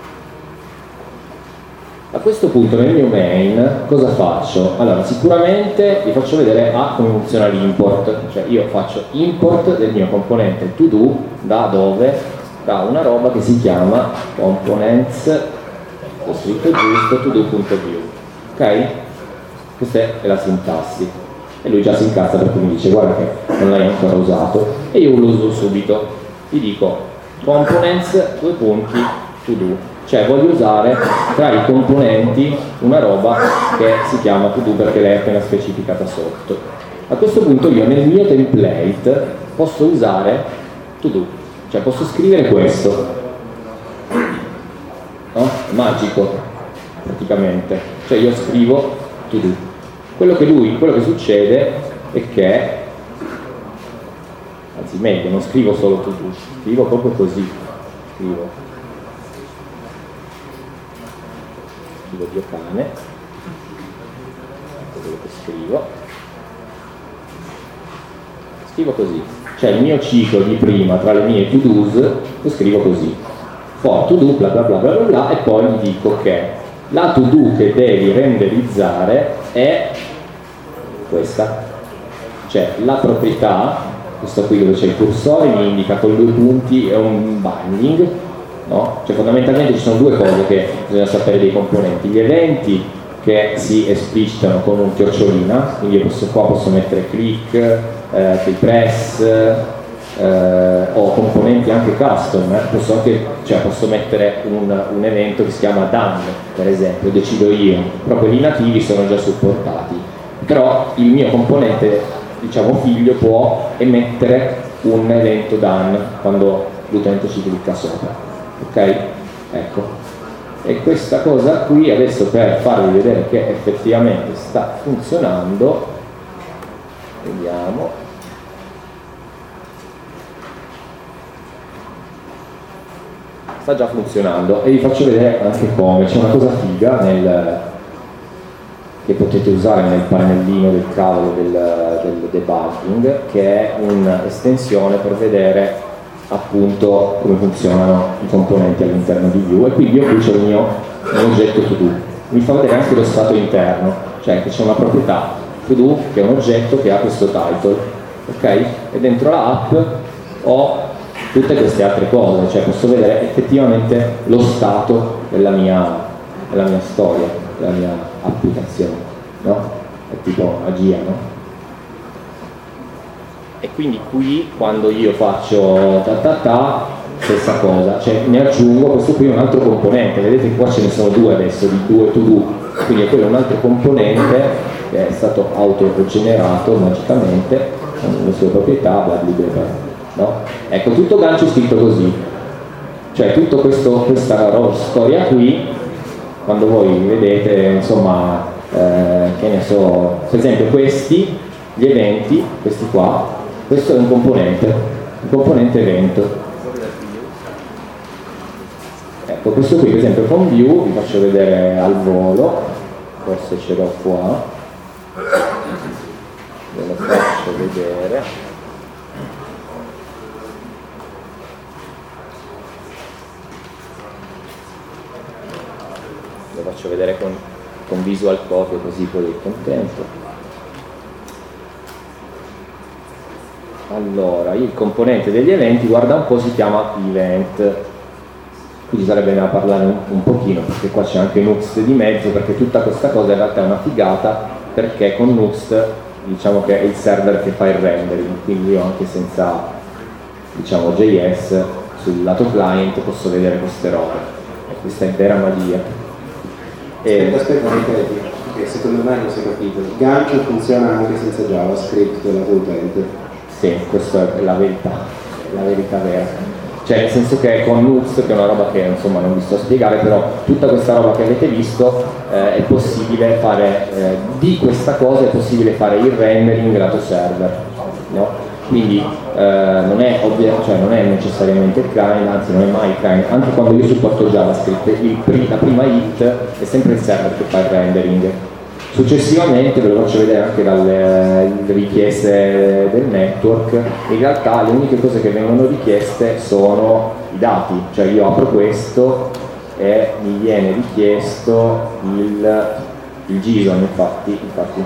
A questo punto nel mio main cosa faccio? Allora, sicuramente vi faccio vedere come funziona l'import, cioè io faccio import del mio componente to do da dove? Da una roba che si chiama components, ho scritto giusto, to do.view, ok? Questa è la sintassi e lui già si incazza perché mi dice guarda che non l'hai ancora usato e io lo uso subito, gli dico components, due punti, to do. Cioè voglio usare tra i componenti una roba che si chiama to do perché l'hai appena specificata sotto. A questo punto io nel mio template posso usare to do, cioè posso scrivere questo, no? Magico praticamente, cioè io scrivo to do. Quello che succede è che, anzi meglio, non scrivo solo to do, scrivo proprio così, scrivo Dio cane, ecco quello che scrivo così, cioè il mio ciclo di prima tra le mie to do's lo scrivo così, for to do bla bla bla bla bla bla, e poi gli dico che la to do che devi renderizzare è questa, cioè la proprietà, questo qui dove c'è il cursore mi indica con due punti è un binding, no? Cioè fondamentalmente ci sono due cose che bisogna sapere dei componenti: gli eventi che si esplicitano con un chiocciolina, quindi io posso mettere click, press, o componenti anche custom, posso mettere un evento che si chiama done, per esempio, decido io, però quelli nativi sono già supportati, però il mio componente, diciamo figlio, può emettere un evento done quando l'utente ci clicca sopra. Ok? Ecco, e questa cosa qui adesso per farvi vedere che effettivamente sta funzionando, vediamo, sta già funzionando e vi faccio vedere anche come. C'è una cosa figa che potete usare nel pannellino del cavolo del debugging, che è un'estensione per vedere appunto come funzionano i componenti all'interno di Vue, e quindi io qui c'è il mio oggetto to do, mi fa vedere anche lo stato interno, cioè che c'è una proprietà to do che è un oggetto che ha questo title, ok? E dentro la app ho tutte queste altre cose, cioè posso vedere effettivamente lo stato della mia storia, della mia applicazione, no? È tipo magia, no? E quindi qui quando io faccio stessa cosa, cioè ne aggiungo questo qui, un altro componente, vedete che qua ce ne sono due adesso, di due to do, quindi è quello un altro componente che è stato autogenerato magicamente con le sue proprietà, bla bla bla, no? Ecco, tutto gancio scritto così, cioè tutta questa storia qui, quando voi vedete, insomma, che ne so, per esempio gli eventi, questi qua, questo è un componente evento. Ecco, questo qui per esempio con view, vi faccio vedere al volo, forse ce l'ho qua, ve lo faccio vedere. Lo faccio vedere con Visual Copy, così poi il contento. Allora, il componente degli eventi, guarda un po', si chiama event. Qui ci sarebbe da parlare un pochino, perché qua c'è anche Nuxt di mezzo, perché tutta questa cosa in realtà è una figata, perché con Nuxt diciamo che è il server che fa il rendering, quindi io anche senza, diciamo, JS sul lato client posso vedere queste robe, e questa è vera magia. Aspetta, perché secondo me non si è capito. Il gancio funziona anche senza JavaScript lato utente. Sì, questa è la verità vera. Cioè nel senso che con Nuxt, che è una roba che insomma non vi sto a spiegare, però tutta questa roba che avete visto è possibile fare, di questa cosa è possibile fare il rendering lato server, no? quindi non è cioè non è necessariamente il client, anzi non è mai il client. Anche quando io supporto JavaScript, la prima hit è sempre il server che fa il rendering. Successivamente, ve lo faccio vedere anche dalle richieste del network, in realtà le uniche cose che vengono richieste sono i dati, cioè io apro questo e mi viene richiesto il JSON. Infatti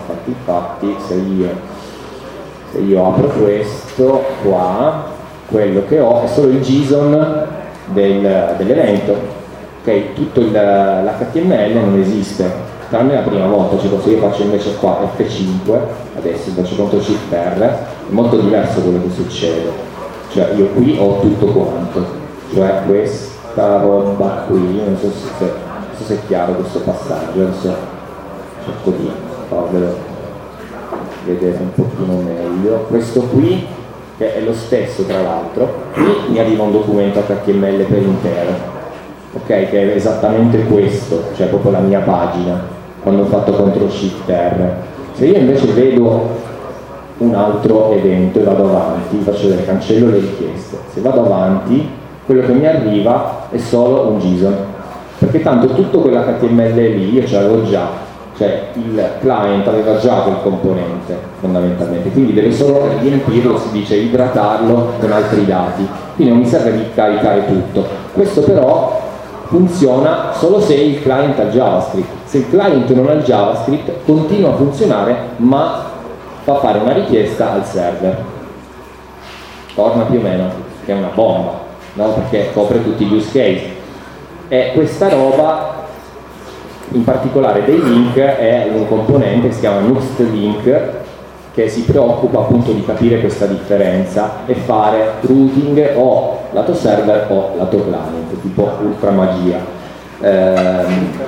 se io apro questo qua, quello che ho è solo il JSON dell'evento, ok? Tutto l'HTML non esiste, tranne la prima volta. Cioè, se io faccio invece qua F5, adesso faccio CTRL-R, è molto diverso quello che succede. Cioè io qui ho tutto quanto, cioè questa roba qui, non so se è chiaro questo passaggio, adesso cerco di farvelo vedere un pochino meglio. Questo qui, che è lo stesso tra l'altro, qui mi arriva un documento HTML per intero, ok, che è esattamente questo, cioè proprio la mia pagina, quando ho fatto CTRL-R. Se io invece vedo un altro evento e vado avanti, vi faccio vedere, cancello le richieste, se vado avanti quello che mi arriva è solo un JSON, perché tanto tutto quell'HTML lì io ce l'avevo già. Cioè il client aveva già quel componente fondamentalmente, quindi deve solo riempirlo, si dice idratarlo con altri dati, quindi non mi serve di caricare tutto. Questo però funziona solo se il client ha JavaScript. Se il client non ha JavaScript continua a funzionare, ma fa fare una richiesta al server. Torna più o meno, che è una bomba, no? Perché copre tutti gli use case. E questa roba, in particolare dei link, è un componente che si chiama Nuxt Link, che si preoccupa appunto di capire questa differenza e fare routing o lato server o lato client, tipo ultra magia. E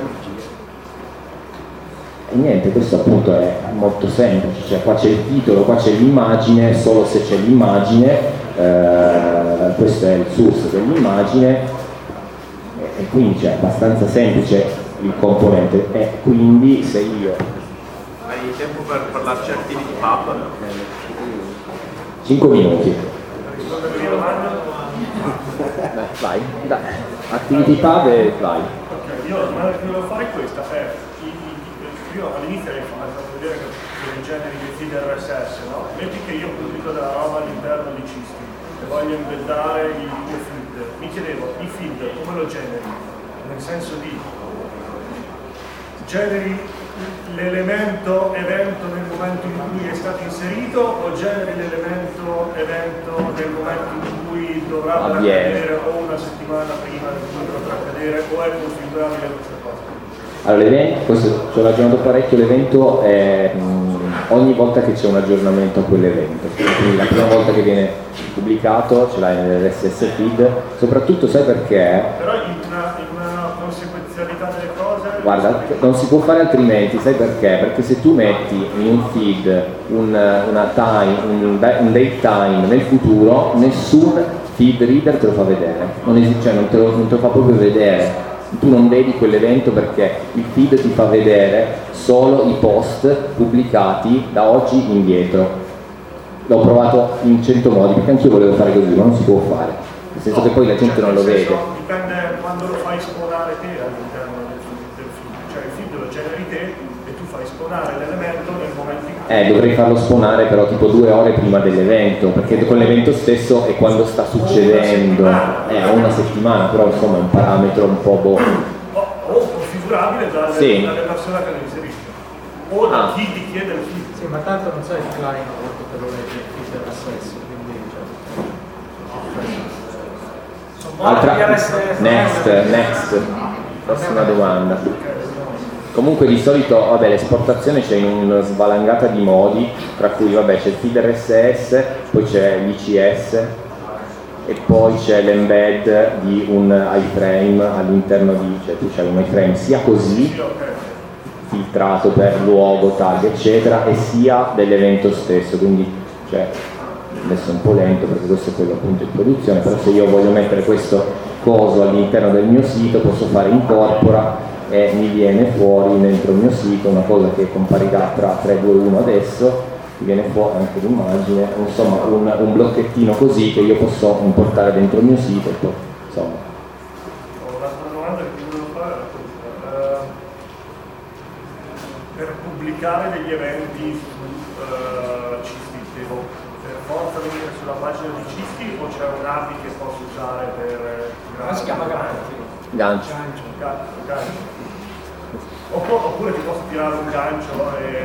niente, questo appunto è molto semplice, cioè qua c'è il titolo, qua c'è l'immagine, solo se c'è l'immagine, questo è il source dell'immagine, e quindi c'è abbastanza semplice il componente. E quindi se io hai tempo per parlarci ActivityPub? 5 minuti. Vai, dai. ActivityPub e vai. Ok, io la domanda che volevo fare è questa, io all'inizio avevo fatto vedere che i generi di feed RSS, no? Metti che io pubblico della roba all'interno di Cisti e voglio embeddare il mio feed, mi chiedevo, il feed come lo generi? Nel senso di generi l'elemento evento nel momento in cui è stato inserito o generi l'elemento evento nel momento in cui dovrà accadere o una settimana prima di cui dovrà accadere, o è configurabile questa cosa? Allora l'evento, questo ci ho ragionato parecchio, l'evento è ogni volta che c'è un aggiornamento a quell'evento, quindi la prima volta che viene pubblicato ce l'hai nell'RSS feed, soprattutto sai perché? Però in una conseguenzialità delle cose... Guarda, non si può fare altrimenti, sai perché? Perché se tu metti in un feed un date time nel futuro, nessun feed reader te lo fa vedere, non te lo fa proprio vedere. Tu non vedi quell'evento perché il feed ti fa vedere solo i post pubblicati da oggi indietro. L'ho provato in 100 modi, perché anch'io volevo fare così, ma non si può fare, nel senso che poi la gente non lo vede. Dipende quando lo fai spawnare te all'interno del feed, cioè il feed lo generi te e tu fai spawnare l'elemento nel momento in cui... Dovrei farlo spawnare però tipo 2 ore prima dell'evento, perché con l'evento stesso è quando sta succedendo, una settimana, però insomma è un parametro un po' o configurabile dalle persone che lo inseriscono, o da chi ti chiede il feed. Sì, ma tanto non sai il client quanto te lo legge il feed RSS, quindi Next, prossima domanda. Comunque di solito l'esportazione c'è in una svalangata di modi, tra cui c'è il feed RSS, poi c'è l'ICS e poi c'è l'embed di un iframe all'interno cioè tu c'hai un iframe sia così filtrato per luogo, tag eccetera, e sia dell'evento stesso, quindi adesso è un po' lento perché questo è quello appunto in produzione, però se io voglio mettere questo coso all'interno del mio sito posso fare incorpora e mi viene fuori dentro il mio sito una cosa che comparirà tra 3, 2, 1 adesso, viene fuori anche l'immagine, insomma un blocchettino così che io posso importare dentro il mio sito, poi, insomma. Un'altra domanda che ti volevo fare era questa. Per pubblicare degli eventi su Cisti, devo per forza venire sulla pagina di Cisti o c'è un API che posso usare per... Si chiama Gancio. Gancio. Oppure ti posso tirare un gancio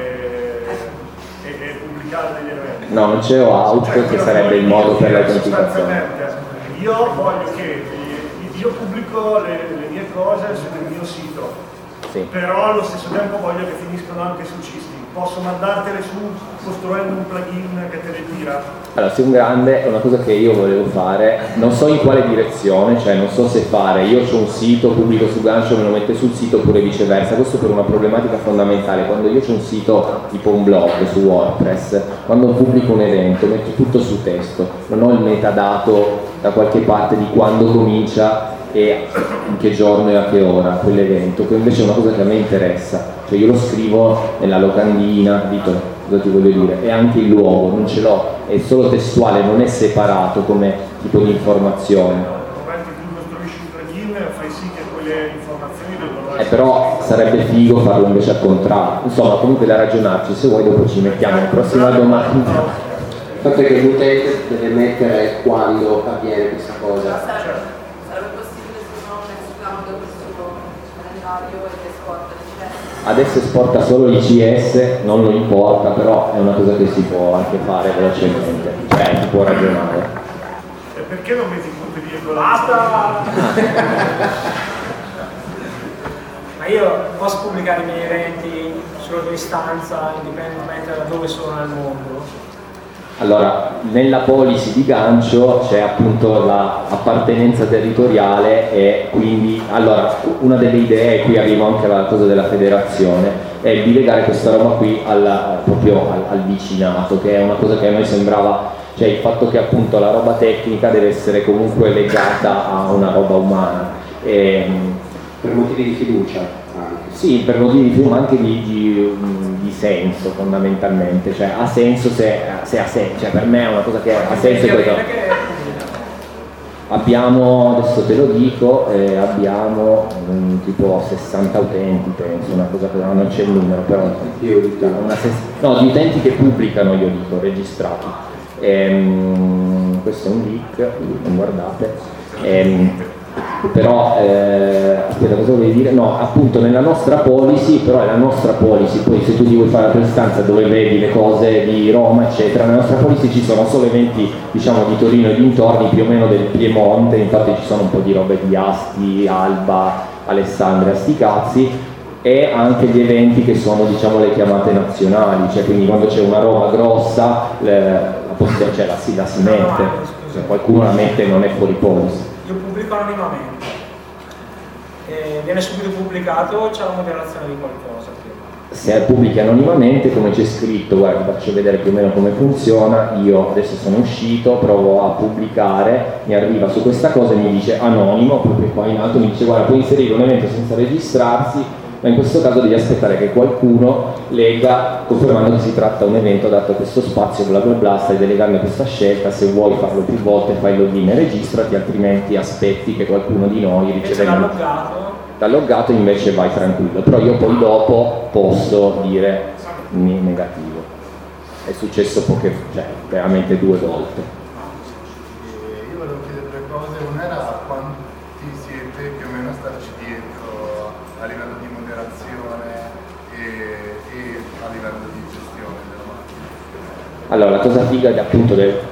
e pubblicare degli eventi? No, non c'è OAuth, che sarebbe il modo per l'autenticazione. Io voglio che io pubblico le mie cose sul mio sito, sì. Però allo stesso tempo voglio che finiscano anche su Cisti. Posso mandartele su costruendo un plugin che te le tira? Allora, sei un grande, è una cosa che io volevo fare, non so in quale direzione, cioè non so se fare, io ho un sito, pubblico su Gancio, me lo mette sul sito oppure viceversa, questo per una problematica fondamentale. Quando io ho un sito tipo un blog su WordPress, quando pubblico un evento metto tutto su testo, non ho il metadato da qualche parte di quando comincia e in che giorno e a che ora quell'evento, che invece è una cosa che a me interessa, cioè io lo scrivo nella locandina, dito cosa ti voglio dire, e anche il luogo, non ce l'ho, è solo testuale, non è separato come tipo di informazione. Nel momento in cui costruisci un plugin fai sì che quelle informazioni devono essere... Però sarebbe figo farlo invece al contrario, insomma comunque da ragionarci, se vuoi dopo ci mettiamo in prossima domanda. Il fatto è che l'utente deve mettere quando avviene questa cosa. Sarebbe possibile se non escludendo questo calendario ed esporta l'ICS? Adesso esporta solo l'ICS, non lo importa, però è una cosa che si può anche fare velocemente, cioè si può ragionare. E perché non metti punti di virgola? Basta! Ma io posso pubblicare i miei eventi sulla tua istanza indipendentemente da dove sono nel mondo? Allora, nella policy di Gancio c'è appunto l'appartenenza territoriale e quindi, allora, una delle idee, qui arrivo anche alla cosa della federazione, è di legare questa roba qui proprio al vicinato, che è una cosa che a noi sembrava, cioè il fatto che appunto la roba tecnica deve essere comunque legata a una roba umana. Per motivi di fiducia. Sì, per motivi di fiducia, ma anche di senso fondamentalmente, cioè ha senso se ha senso, cioè per me è una cosa che ha senso. Abbiamo, adesso te lo dico, abbiamo tipo 60 utenti penso, una cosa che non c'è il numero, però di utenti che pubblicano, io dico, registrati. Questo è un leak, non guardate. Però aspetta, cosa volevi dire? No, appunto nella nostra policy, però è la nostra policy, poi se tu ti vuoi fare la tua istanza dove vedi le cose di Roma eccetera, nella nostra policy ci sono solo eventi diciamo di Torino e dintorni, più o meno del Piemonte, infatti ci sono un po' di robe di Asti, Alba, Alessandria, sti cazzi, e anche gli eventi che sono diciamo le chiamate nazionali, cioè quindi quando c'è una roba grossa la si mette, se qualcuno la mette non è fuori policy. Io pubblico anonimamente, viene subito pubblicato o c'è la moderazione di qualcosa? Se pubblichi anonimamente, come c'è scritto, guarda, ti faccio vedere più o meno come funziona. Io adesso sono uscito, provo a pubblicare, mi arriva su questa cosa e mi dice anonimo, proprio qua in alto mi dice guarda, puoi inserire un evento senza registrarsi, ma in questo caso devi aspettare che qualcuno legga confermando che si tratta di un evento dato a questo spazio, bla bla bla, stai delegando questa scelta, se vuoi farlo più volte fai login e registrati, altrimenti aspetti che qualcuno di noi riceve da loggato, invece vai tranquillo, però io poi dopo posso dire negativo. È successo veramente 2 volte. Io volevo chiedere 2 cose, una era quanti siete più o meno a starci dietro a livello di moderazione e a livello di gestione della macchina. Allora, la cosa figa appunto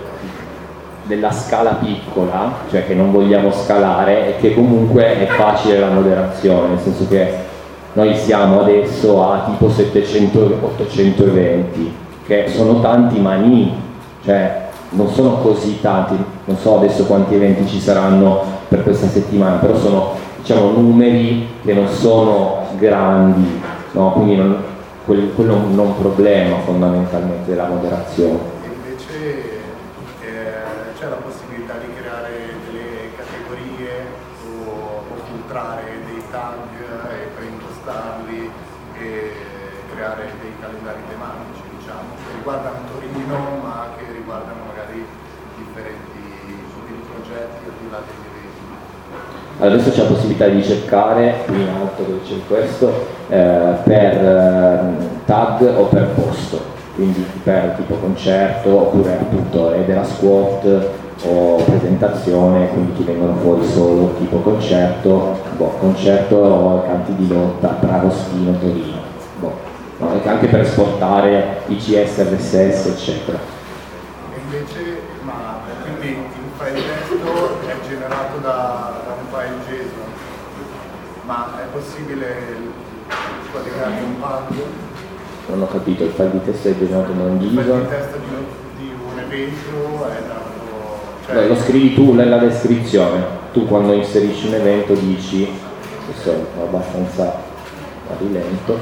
della scala piccola, cioè che non vogliamo scalare, è che comunque è facile la moderazione, nel senso che noi siamo adesso a tipo 700-800 eventi, che sono tanti cioè non sono così tanti, non so adesso quanti eventi ci saranno per questa settimana, però sono diciamo numeri che non sono grandi, no? Quindi quello non è un problema fondamentalmente della moderazione. Invece c'è la possibilità di creare delle categorie o filtrare dei tag e preimpostarli e creare dei calendari tematici, diciamo, che riguardano Torino ma che riguardano magari differenti tipi di progetti attivati agli eventi. Allora, adesso c'è la possibilità di cercare qui in alto dove c'è questo per tag o per posto, quindi per tipo concerto oppure appunto della squat o presentazione, quindi ti vengono fuori solo tipo concerto o canti di lotta, Agostino, Torino, no, anche per esportare ICS, RSS eccetera. E invece, ma quindi il file testo è generato da un file JSON, ma è possibile collegare un pad? Non ho capito, il file di testo è generato da un JSON? Il file di testo di un evento è dato... Cioè, lo scrivi tu nella descrizione, tu quando inserisci un evento dici, questo è abbastanza a rilento,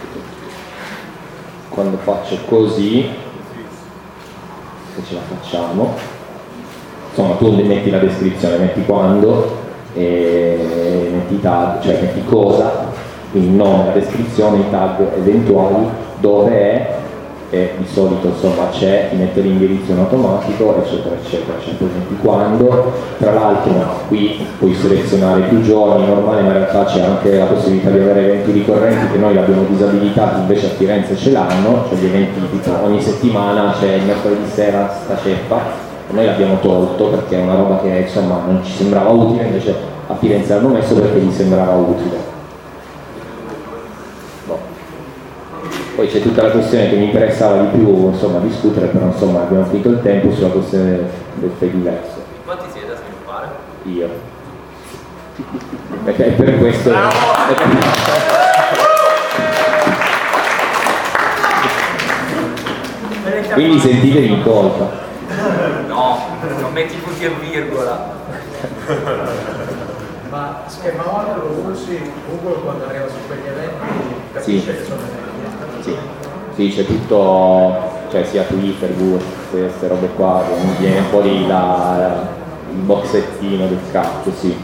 quando faccio così, se ce la facciamo, insomma tu metti la descrizione, metti quando e metti tag, cioè metti cosa, quindi il nome, la descrizione, i tag eventuali, dove è, e di solito insomma c'è, ti mette l'indirizzo in automatico eccetera eccetera, cioè poi metti quando, tra l'altro qui puoi selezionare più giorni normali, ma in realtà c'è anche la possibilità di avere eventi ricorrenti che noi abbiamo disabilitati, invece a Firenze ce l'hanno, cioè gli eventi tipo ogni settimana c'è il mercoledì sera sta ceppa, noi l'abbiamo tolto perché è una roba che insomma non ci sembrava utile, invece a Firenze l'hanno messo perché gli sembrava utile. Poi c'è tutta la questione che mi interessava di più insomma discutere, però insomma abbiamo finito il tempo sulla questione del diverso. Quanti siete da sviluppare? Io. Perché per questo. Quindi sentitevi in colpa. No, non metti punti e virgola. Ma schema on lo usi Google quando arriva su quegli eventi, capisce che sono eventi? Sì, c'è tutto, cioè sia Twitter, Google, queste robe qua, viene fuori il boxettino del cazzo, sì.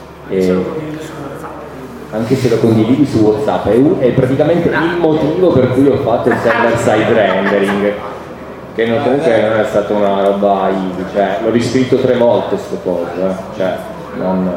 Anche se lo condividi su WhatsApp, è praticamente il motivo per cui ho fatto il server-side rendering, che comunque non è stata una roba easy, cioè l'ho riscritto 3 volte sto coso, cioè non...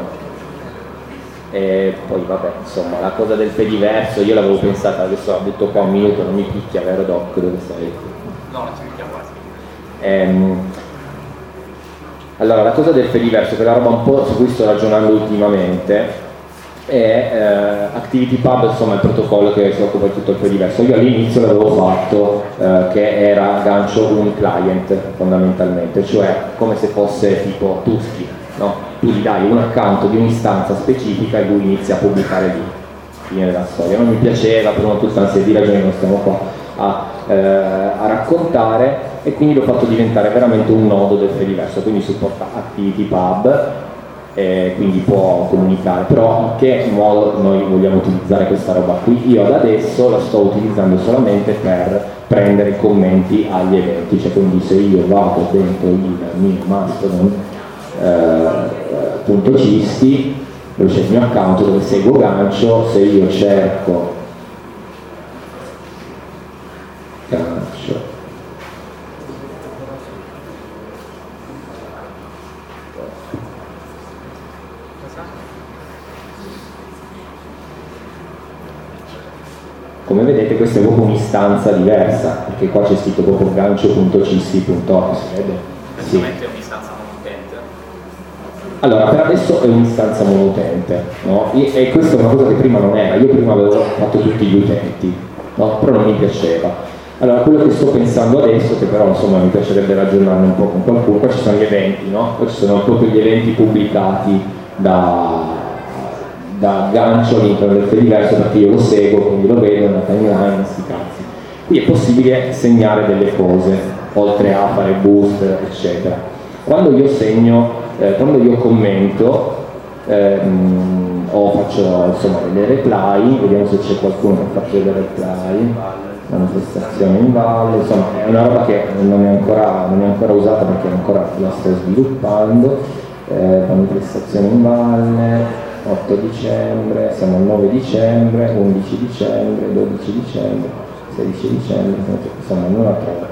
E poi vabbè, insomma, la cosa del Fediverso io l'avevo pensata, adesso ho detto qua un minuto, non mi picchia, vero Doc, dove sei? No, non ci picchia quasi. Allora, la cosa del Fediverso, che è la roba un po' su cui sto ragionando ultimamente, è ActivityPub, insomma, il protocollo che si occupa di tutto il Fediverso. Io all'inizio l'avevo fatto che era gancio un client, fondamentalmente, cioè come se fosse tipo Tusky. No? Tu gli dai un account di un'istanza specifica e lui inizia a pubblicare lì, fine della storia. Non mi piaceva per tutta una serie di ragioni, non stiamo qua a raccontare, e quindi l'ho fatto diventare veramente un nodo del Fediverso, quindi supporta ActivityPub, quindi può comunicare, però in che modo noi vogliamo utilizzare questa roba qui? Io ad adesso la sto utilizzando solamente per prendere commenti agli eventi, cioè quindi se io vado dentro il mio Mastodon punto cisti, dove c'è il mio account dove seguo gancio, se io cerco gancio come vedete questa è proprio un'istanza diversa, perché qua c'è scritto proprio gancio.cisti.org, si vede? Sì. È un'istanza monutente. Allora, per adesso è un'istanza monutente, no? E questa è una cosa che prima non era, io prima avevo fatto tutti gli utenti, no? Però non mi piaceva. Allora, quello che sto pensando adesso, che però insomma mi piacerebbe ragionarne un po' con qualcuno, qua ci sono gli eventi, no? Qua ci sono proprio gli eventi pubblicati da gancio all'interno del Fediverso, perché io lo seguo, quindi lo vedo nella timeline, sti cazzi. Qui è possibile segnare delle cose, oltre a fare boost, eccetera. Quando io segno, quando io commento, o faccio insomma delle reply, vediamo se c'è qualcuno che fa delle reply, manifestazione in valle, insomma è una roba che non è ancora usata perché ancora la sto sviluppando, manifestazione in valle, 8 dicembre, siamo al 9 dicembre, 11 dicembre, 12 dicembre, 16 dicembre, insomma non la trovo.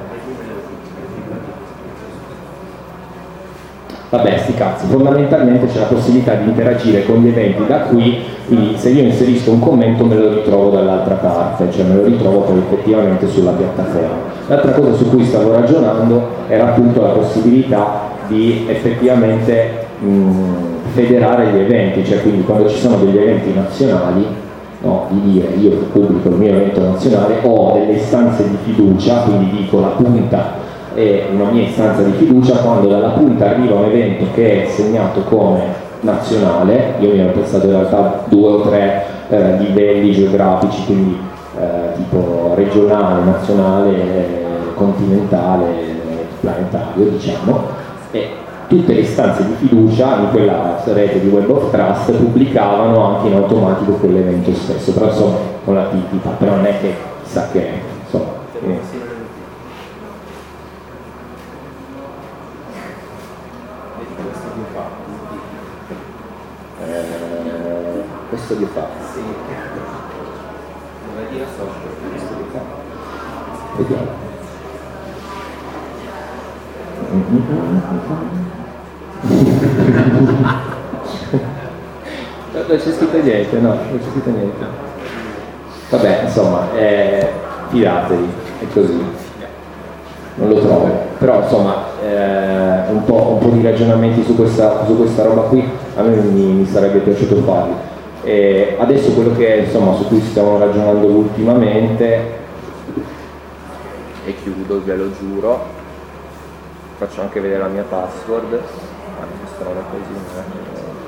Vabbè, sti cazzi, fondamentalmente c'è la possibilità di interagire con gli eventi da qui, quindi se io inserisco un commento me lo ritrovo dall'altra parte, cioè me lo ritrovo poi effettivamente sulla piattaforma. L'altra cosa su cui stavo ragionando era appunto la possibilità di effettivamente federare gli eventi, cioè quindi quando ci sono degli eventi nazionali, no, di dire io pubblico il mio evento nazionale, ho delle istanze di fiducia, quindi dico la punta è una mia istanza di fiducia, quando dalla punta arriva un evento che è segnato come nazionale, io mi ero pensato in realtà 2 o 3 livelli geografici, quindi tipo regionale, nazionale, continentale, planetario diciamo, e tutte le istanze di fiducia in quella rete di Web of Trust pubblicavano anche in automatico quell'evento stesso, però insomma con l'attività, però non è che chissà che insomma. Questo li fa? Sì. Dove dire social? Questo li fa? Vediamo. Non c'è scritto niente, no, non c'è scritto niente. Vabbè, insomma, fidatevi, è così. Non lo trovo, però insomma un po' di ragionamenti su questa roba qui a me mi sarebbe piaciuto farli. E adesso quello che insomma su cui stiamo ragionando ultimamente, e chiudo, ve lo giuro, faccio anche vedere la mia password, questa roba così.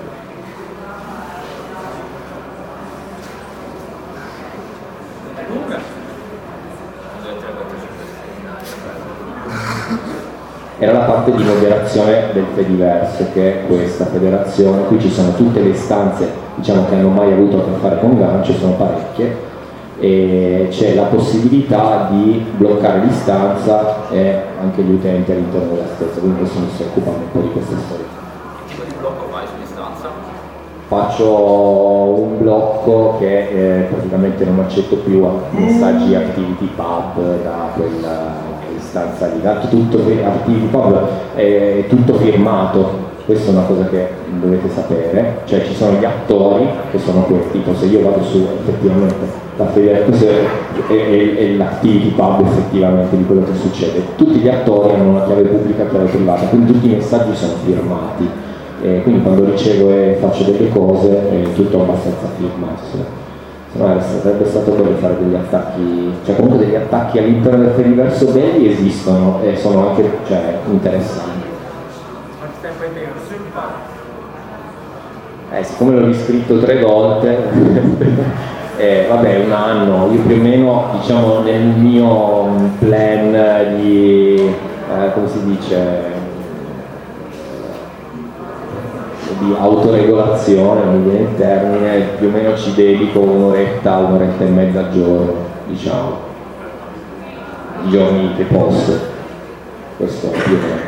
Era la parte di moderazione del Fediverso, che è questa federazione. Qui ci sono tutte le istanze, diciamo, che hanno mai avuto a che fare con Gancio, sono parecchie, e c'è la possibilità di bloccare l'istanza e anche gli utenti all'interno della stessa, quindi adesso mi sto occupando un po' di questa storia. Che tipo di blocco fai sull'istanza? Faccio un blocco che praticamente non accetto più messaggi ActivityPub da quella istanza lì, tutto ActivityPub è tutto firmato. Questa è una cosa che dovete sapere, cioè ci sono gli attori che sono questi, tipo se io vado su effettivamente la federazione è l'ActivityPub effettivamente di quello che succede, tutti gli attori hanno una chiave pubblica e chiave privata, quindi tutti i messaggi sono firmati, quindi quando ricevo e faccio delle cose è tutto abbastanza firmato. Se no sarebbe stato bello fare degli attacchi, cioè comunque degli attacchi all'interno del Fediverso belli esistono e sono anche interessanti. Quanto tempo hai impiegato su Pub? Siccome l'ho riscritto 3 volte, vabbè, un anno, io più o meno, diciamo, nel mio plan di, come si dice, di autoregolazione, non mi viene il termine, più o meno ci dedico un'oretta e mezza al giorno, diciamo, i giorni che posso, questo più o meno.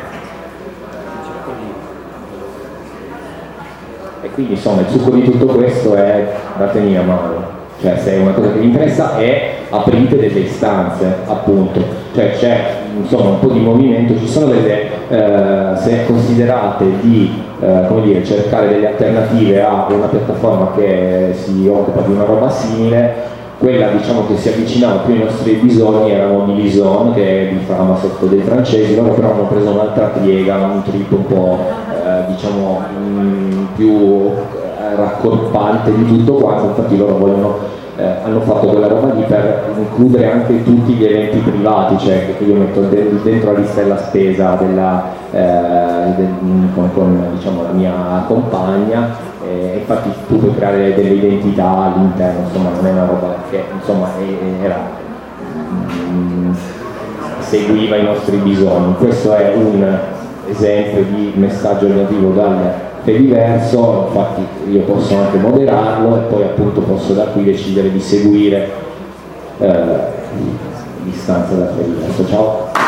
E quindi insomma il succo di tutto questo è datemi a mano, cioè se è una cosa che vi interessa è aprite delle istanze, appunto, cioè c'è insomma un po' di movimento, ci sono delle, se considerate di come dire, cercare delle alternative a una piattaforma che si occupa di una roba simile, quella diciamo che si avvicinava più ai nostri bisogni erano Divison, che è di Framasoft dei francesi, loro però hanno preso un'altra piega, un trip un po' diciamo più raccorpante di tutto quanto, infatti loro vogliono hanno fatto quella roba lì per includere anche tutti gli eventi privati, cioè che io metto dentro la lista della spesa con diciamo, la mia compagna, infatti tu puoi creare delle identità all'interno, insomma non è una roba che insomma seguiva i nostri bisogni. Questo è un esempio di messaggio alternativo dal Fediverso, infatti io posso anche moderarlo e poi appunto posso da qui decidere di seguire l'istanza dal Fediverso. Ciao!